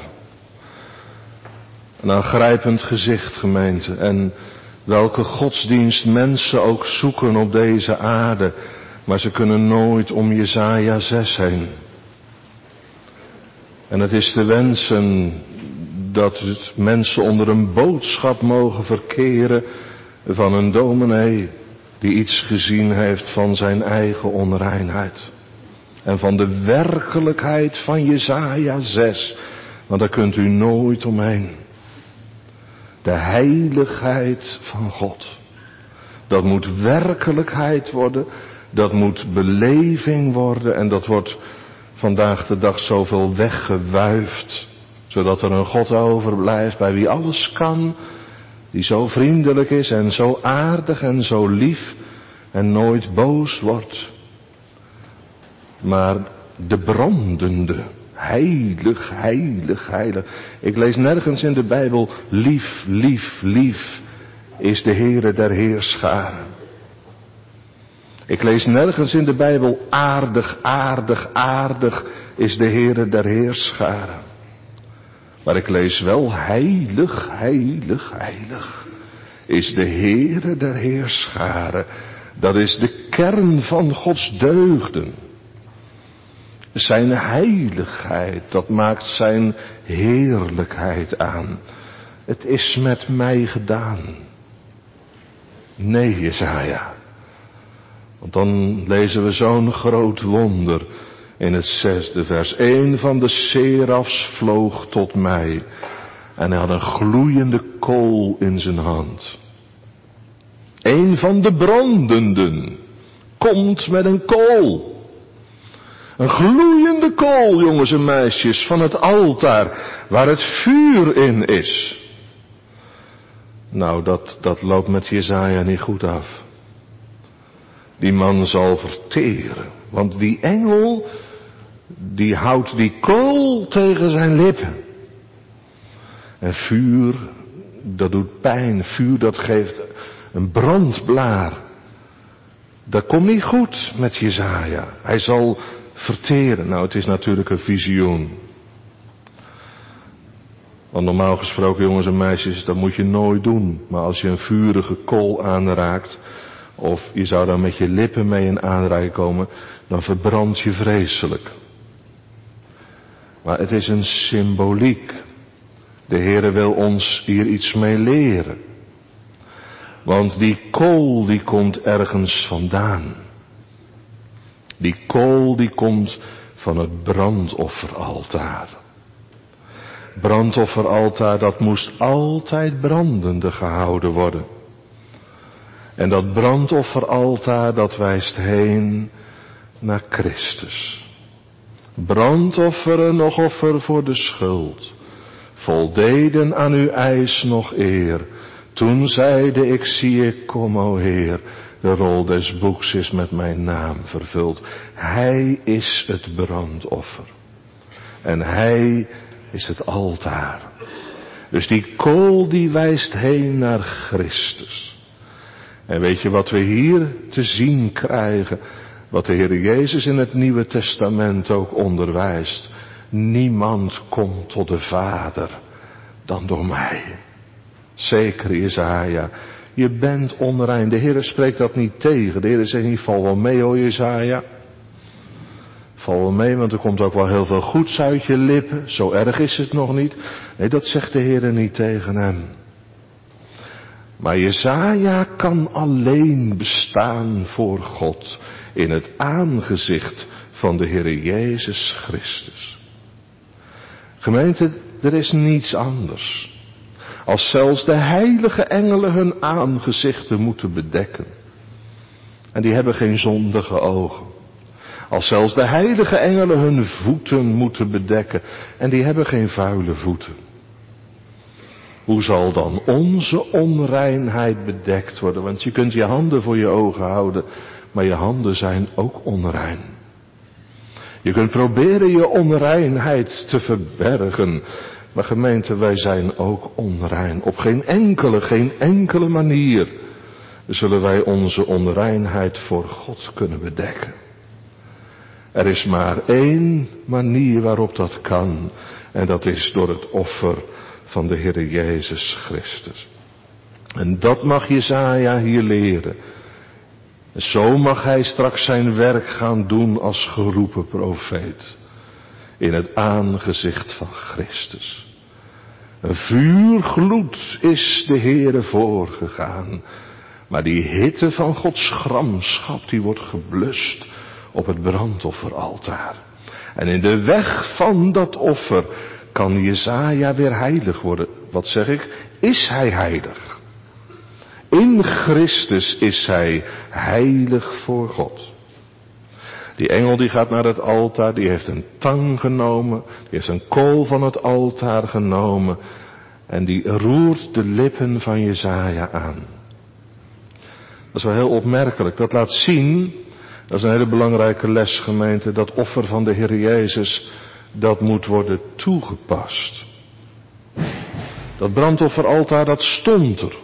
Een aangrijpend gezicht, gemeente. En welke godsdienst mensen ook zoeken op deze aarde, maar ze kunnen nooit om Jesaja zes heen. En het is te wensen dat mensen onder een boodschap mogen verkeren van een dominee die iets gezien heeft van zijn eigen onreinheid. En van de werkelijkheid van Jesaja zes. Want daar kunt u nooit omheen. De heiligheid van God. Dat moet werkelijkheid worden. Dat moet beleving worden. En dat wordt vandaag de dag zoveel weggewuifd. Zodat er een God overblijft bij wie alles kan. Die zo vriendelijk is en zo aardig en zo lief. En nooit boos wordt. Maar de brandende, heilig, heilig, heilig. Ik lees nergens in de Bijbel, lief, lief, lief is de Heere der Heerscharen. Ik lees nergens in de Bijbel, aardig, aardig, aardig is de Heere der Heerscharen. Maar ik lees wel, heilig, heilig, heilig is de Heere der Heerscharen. Dat is de kern van Gods deugden. Zijn heiligheid, dat maakt zijn heerlijkheid aan. Het is met mij gedaan. Nee, Jesaja. Want dan lezen we zo'n groot wonder in het zesde vers. Een van de serafs vloog tot mij en hij had een gloeiende kool in zijn hand. Een van de brandenden komt met een kool. Een gloeiende kool, jongens en meisjes, van het altaar, waar het vuur in is. Nou, dat, dat loopt met Jesaja niet goed af. Die man zal verteren, want die engel, die houdt die kool tegen zijn lippen. En vuur, dat doet pijn, vuur dat geeft een brandblaar. Dat komt niet goed met Jesaja. Hij zal verteren. Nou, het is natuurlijk een visioen. Want normaal gesproken, jongens en meisjes, dat moet je nooit doen. Maar als je een vurige kool aanraakt, of je zou daar met je lippen mee in aanraking komen, dan verbrand je vreselijk. Maar het is een symboliek. De Heere wil ons hier iets mee leren. Want die kool die komt ergens vandaan. Die kool die komt van het brandofferaltaar. Brandofferaltaar, dat moest altijd brandende gehouden worden. En dat brandofferaltaar, dat wijst heen naar Christus. Brandofferen nog offer voor de schuld. Voldeden aan uw eis nog eer. Toen zeide ik, zie ik, kom o Heer. De rol des boeks is met mijn naam vervuld. Hij is het brandoffer. En hij is het altaar. Dus die kool die wijst heen naar Christus. En weet je wat we hier te zien krijgen? Wat de Heer Jezus in het Nieuwe Testament ook onderwijst. Niemand komt tot de Vader dan door mij. Zeker Jesaja. Je bent onrein. De Heer spreekt dat niet tegen. De Heer zegt niet, val wel mee hoor Jesaja. Val wel mee, want er komt ook wel heel veel goeds uit je lippen. Zo erg is het nog niet. Nee, dat zegt de Heer niet tegen hem. Maar Jesaja kan alleen bestaan voor God in het aangezicht van de Heer Jezus Christus. Gemeente, er is niets anders. Als zelfs de heilige engelen hun aangezichten moeten bedekken. En die hebben geen zondige ogen. Als zelfs de heilige engelen hun voeten moeten bedekken. En die hebben geen vuile voeten. Hoe zal dan onze onreinheid bedekt worden? Want je kunt je handen voor je ogen houden. Maar je handen zijn ook onrein. Je kunt proberen je onreinheid te verbergen. Maar gemeente, wij zijn ook onrein. Op geen enkele, geen enkele manier zullen wij onze onreinheid voor God kunnen bedekken. Er is maar één manier waarop dat kan. En dat is door het offer van de Heer Jezus Christus. En dat mag Jesaja hier leren. Zo mag hij straks zijn werk gaan doen als geroepen profeet. In het aangezicht van Christus. Een vuurgloed is de Heere voorgegaan. Maar die hitte van Gods gramschap die wordt geblust op het brandofferaltaar. En in de weg van dat offer kan Jesaja weer heilig worden. Wat zeg ik? Is hij heilig? In Christus is hij heilig voor God. Die engel die gaat naar het altaar, die heeft een tang genomen, die heeft een kool van het altaar genomen en die roert de lippen van Jesaja aan. Dat is wel heel opmerkelijk. Dat laat zien, dat is een hele belangrijke les, gemeente, dat offer van de Heer Jezus, dat moet worden toegepast. Dat brandofferaltaar, dat stond er.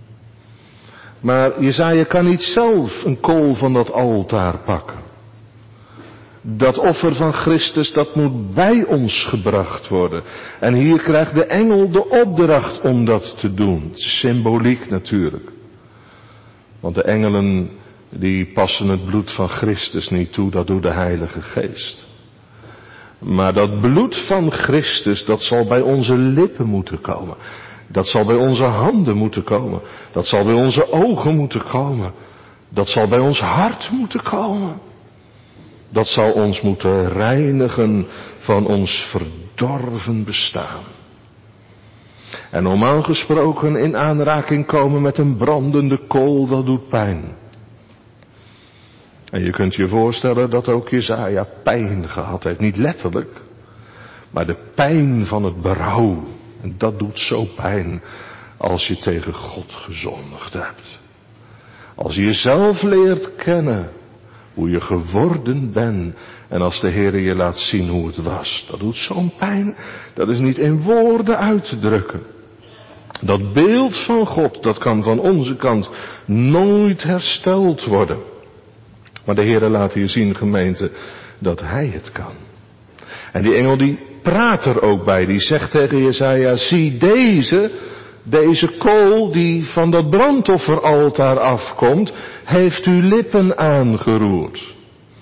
Maar Jesaja kan niet zelf een kool van dat altaar pakken. Dat offer van Christus, dat moet bij ons gebracht worden. En hier krijgt de engel de opdracht om dat te doen. Symboliek natuurlijk. Want de engelen, die passen het bloed van Christus niet toe, dat doet de Heilige Geest. Maar dat bloed van Christus, dat zal bij onze lippen moeten komen. Dat zal bij onze handen moeten komen. Dat zal bij onze ogen moeten komen. Dat zal bij ons hart moeten komen. Dat zal ons moeten reinigen van ons verdorven bestaan. En normaal gesproken in aanraking komen met een brandende kool, dat doet pijn. En je kunt je voorstellen dat ook Jesaja pijn gehad heeft. Niet letterlijk, maar de pijn van het berouw. En dat doet zo pijn als je tegen God gezondigd hebt. Als je jezelf leert kennen, hoe je geworden bent. En als de Heer je laat zien hoe het was. Dat doet zo'n pijn. Dat is niet in woorden uit te drukken. Dat beeld van God, dat kan van onze kant nooit hersteld worden. Maar de Heer laat hier zien, gemeente, dat Hij het kan. En die engel die praat er ook bij. Die zegt tegen Jesaja, zie deze, deze kool die van dat brandofferaltaar afkomt, heeft uw lippen aangeroerd.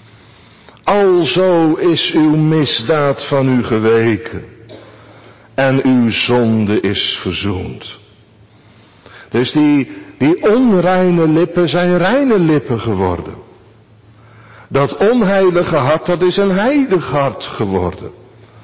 Alzo is uw misdaad van u geweken. En uw zonde is verzoend. Dus die, die onreine lippen zijn reine lippen geworden. Dat onheilige hart, dat is een heilig hart geworden.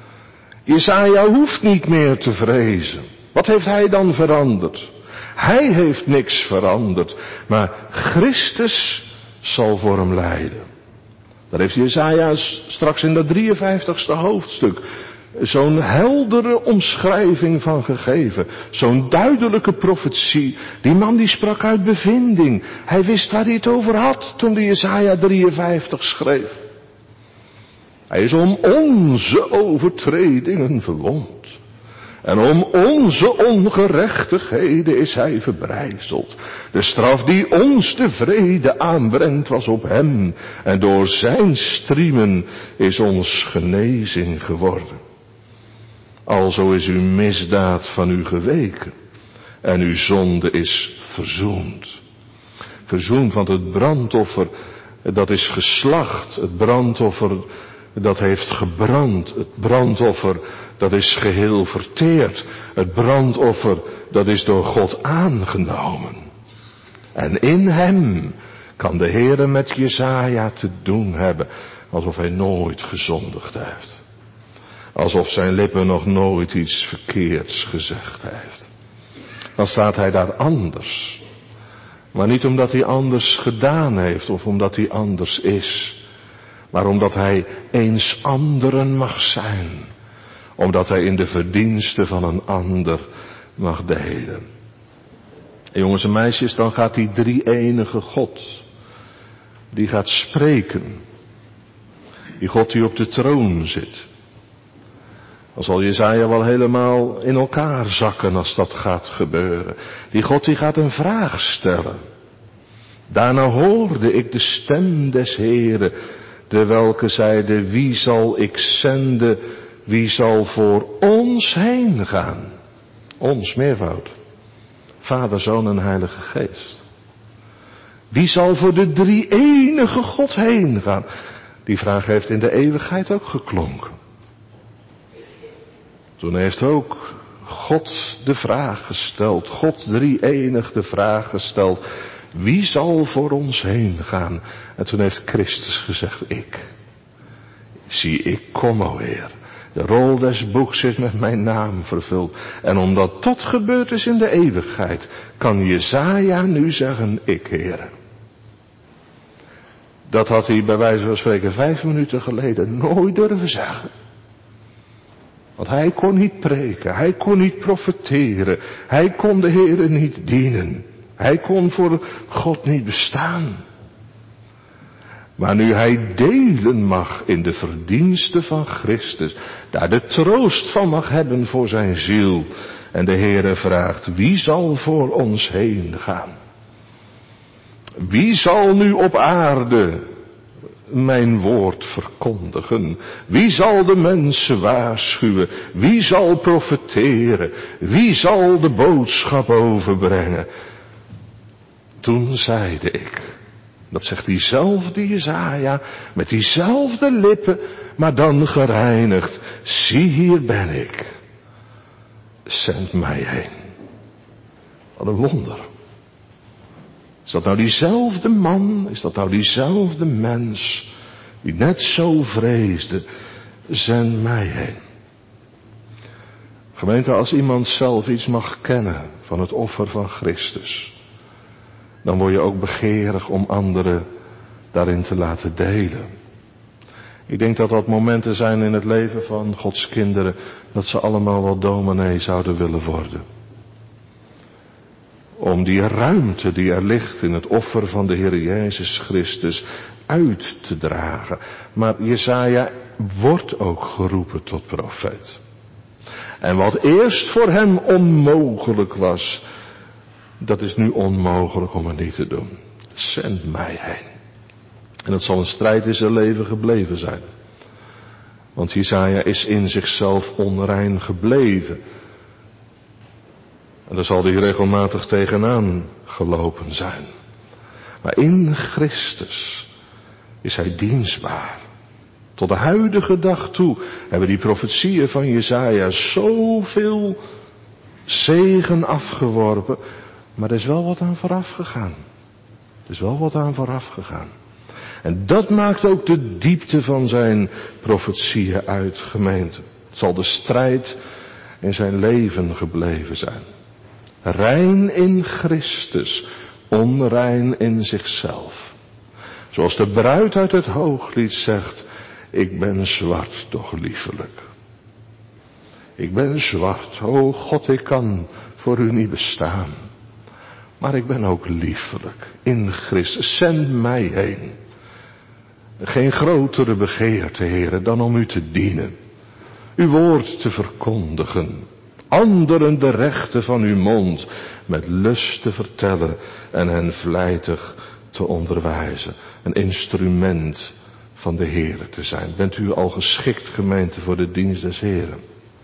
Jesaja hoeft niet meer te vrezen. Wat heeft hij dan veranderd? Hij heeft niks veranderd. Maar Christus zal voor hem lijden. Daar heeft Jesaja straks in dat drieënvijftigste hoofdstuk zo'n heldere omschrijving van gegeven. Zo'n duidelijke profetie. Die man die sprak uit bevinding. Hij wist waar hij het over had toen de Jesaja drieënvijftig schreef. Hij is om onze overtredingen verwond. En om onze ongerechtigheden is hij verbrijzeld. De straf die ons de vrede aanbrengt was op hem. En door zijn striemen is ons genezing geworden. Alzo is uw misdaad van u geweken. En uw zonde is verzoend. Verzoend, want het brandoffer, dat is geslacht. Het brandoffer, dat heeft gebrand. Het brandoffer, dat is geheel verteerd. Het brandoffer, dat is door God aangenomen. En in hem kan de Heere met Jesaja te doen hebben, alsof hij nooit gezondigd heeft. Alsof zijn lippen nog nooit iets verkeerds gezegd heeft. Dan staat hij daar anders. Maar niet omdat hij anders gedaan heeft of omdat hij anders is. Maar omdat hij eens anderen mag zijn. Omdat hij in de verdiensten van een ander mag delen. En jongens en meisjes, dan gaat die drie-enige God. Die gaat spreken. Die God die op de troon zit. Dan zal Jesaja wel helemaal in elkaar zakken als dat gaat gebeuren. Die God die gaat een vraag stellen. Daarna hoorde ik de stem des Heeren de welke zeide, wie zal ik zenden, wie zal voor ons heen gaan? Ons, meervoud. Vader, Zoon en Heilige Geest. Wie zal voor de drie-enige God heen gaan? Die vraag heeft in de eeuwigheid ook geklonken. Toen heeft ook God de vraag gesteld, God drie-enig de vraag gesteld, wie zal voor ons heen gaan? En toen heeft Christus gezegd, ik. Zie, ik kom, o Heer. De rol des boeks is met mijn naam vervuld. En omdat dat gebeurd is in de eeuwigheid, kan Jesaja nu zeggen, ik, Heer. Dat had hij bij wijze van spreken vijf minuten geleden nooit durven zeggen. Want hij kon niet preken, hij kon niet profeteren, hij kon de Heere niet dienen. Hij kon voor God niet bestaan. Maar nu hij delen mag in de verdiensten van Christus, daar de troost van mag hebben voor zijn ziel. En de Heere vraagt, wie zal voor ons heen gaan? Wie zal nu op aarde mijn woord verkondigen? Wie zal de mensen waarschuwen? Wie zal profeteren? Wie zal de boodschap overbrengen? Toen zeide ik, dat zegt diezelfde Jesaja, met diezelfde lippen, maar dan gereinigd. Zie, hier ben ik. Zend mij heen. Wat een wonder. Is dat nou diezelfde man, is dat nou diezelfde mens, die net zo vreesde, zend mij heen. Gemeente, als iemand zelf iets mag kennen van het offer van Christus, dan word je ook begeerig om anderen daarin te laten delen. Ik denk dat dat momenten zijn in het leven van Gods kinderen, dat ze allemaal wel dominee zouden willen worden. Om die ruimte die er ligt in het offer van de Heer Jezus Christus uit te dragen. Maar Jesaja wordt ook geroepen tot profeet. En wat eerst voor hem onmogelijk was, dat is nu onmogelijk om het niet te doen. Zend mij heen. En het zal een strijd in zijn leven gebleven zijn. Want Jesaja is in zichzelf onrein gebleven. En daar zal hij regelmatig tegenaan gelopen zijn. Maar in Christus is hij dienstbaar. Tot de huidige dag toe hebben die profetieën van Jesaja zoveel zegen afgeworpen. Maar er is wel wat aan vooraf gegaan. Er is wel wat aan vooraf gegaan. En dat maakt ook de diepte van zijn profetieën uit, gemeente. Het zal de strijd in zijn leven gebleven zijn. Rein in Christus, onrein in zichzelf. Zoals de bruid uit het Hooglied zegt, ik ben zwart, toch liefelijk. Ik ben zwart, o God, ik kan voor u niet bestaan. Maar ik ben ook liefelijk in Christus, zend mij heen. Geen grotere begeerte, Heere, dan om u te dienen. Uw woord te verkondigen. Anderen de rechten van uw mond met lust te vertellen en hen vlijtig te onderwijzen. Een instrument van de Heere te zijn. Bent u al geschikt, gemeente, voor de dienst des Heeren?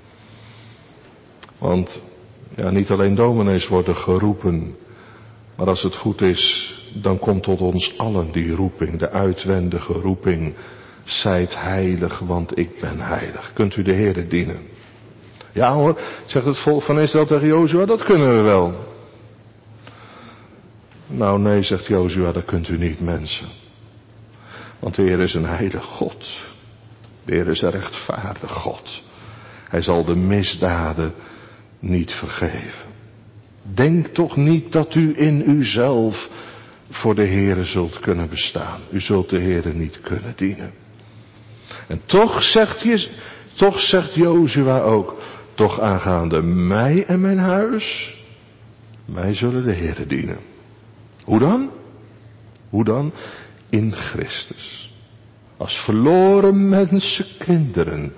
Want ja, niet alleen dominees worden geroepen, maar als het goed is, dan komt tot ons allen die roeping, de uitwendige roeping. Zijt heilig, want ik ben heilig. Kunt u de Heere dienen? Ja hoor, zegt het volk van Israël tegen Jozua, dat kunnen we wel. Nou nee, zegt Jozua, dat kunt u niet, mensen. Want de Heer is een heilig God. De Heer is een rechtvaardig God. Hij zal de misdaden niet vergeven. Denk toch niet dat u in uzelf voor de Heere zult kunnen bestaan. U zult de Heere niet kunnen dienen. En toch zegt, je, toch zegt Jozua ook, toch aangaande mij en mijn huis, wij zullen de Heere dienen. Hoe dan? Hoe dan? In Christus. Als verloren mensenkinderen,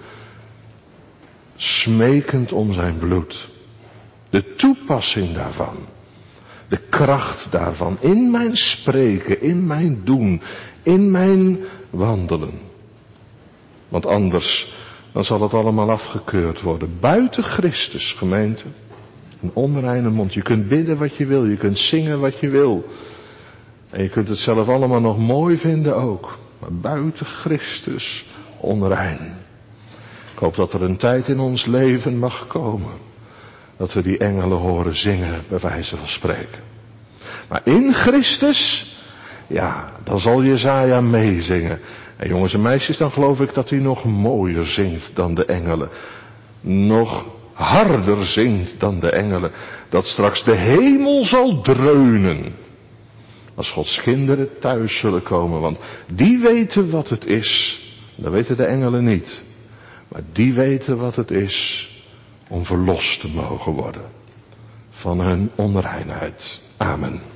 smekend om zijn bloed. De toepassing daarvan. De kracht daarvan in mijn spreken, in mijn doen, in mijn wandelen. Want anders, dan zal het allemaal afgekeurd worden. Buiten Christus, gemeente. Een onreine mond. Je kunt bidden wat je wil, je kunt zingen wat je wil. En je kunt het zelf allemaal nog mooi vinden ook. Maar buiten Christus, onrein. Ik hoop dat er een tijd in ons leven mag komen. Dat we die engelen horen zingen, bij wijze van spreken. Maar in Christus, ja, dan zal Jesaja meezingen. En jongens en meisjes, dan geloof ik dat hij nog mooier zingt dan de engelen. Nog harder zingt dan de engelen. Dat straks de hemel zal dreunen. Als Gods kinderen thuis zullen komen. Want die weten wat het is. Dat weten de engelen niet. Maar die weten wat het is om verlost te mogen worden van hun onreinheid. Amen.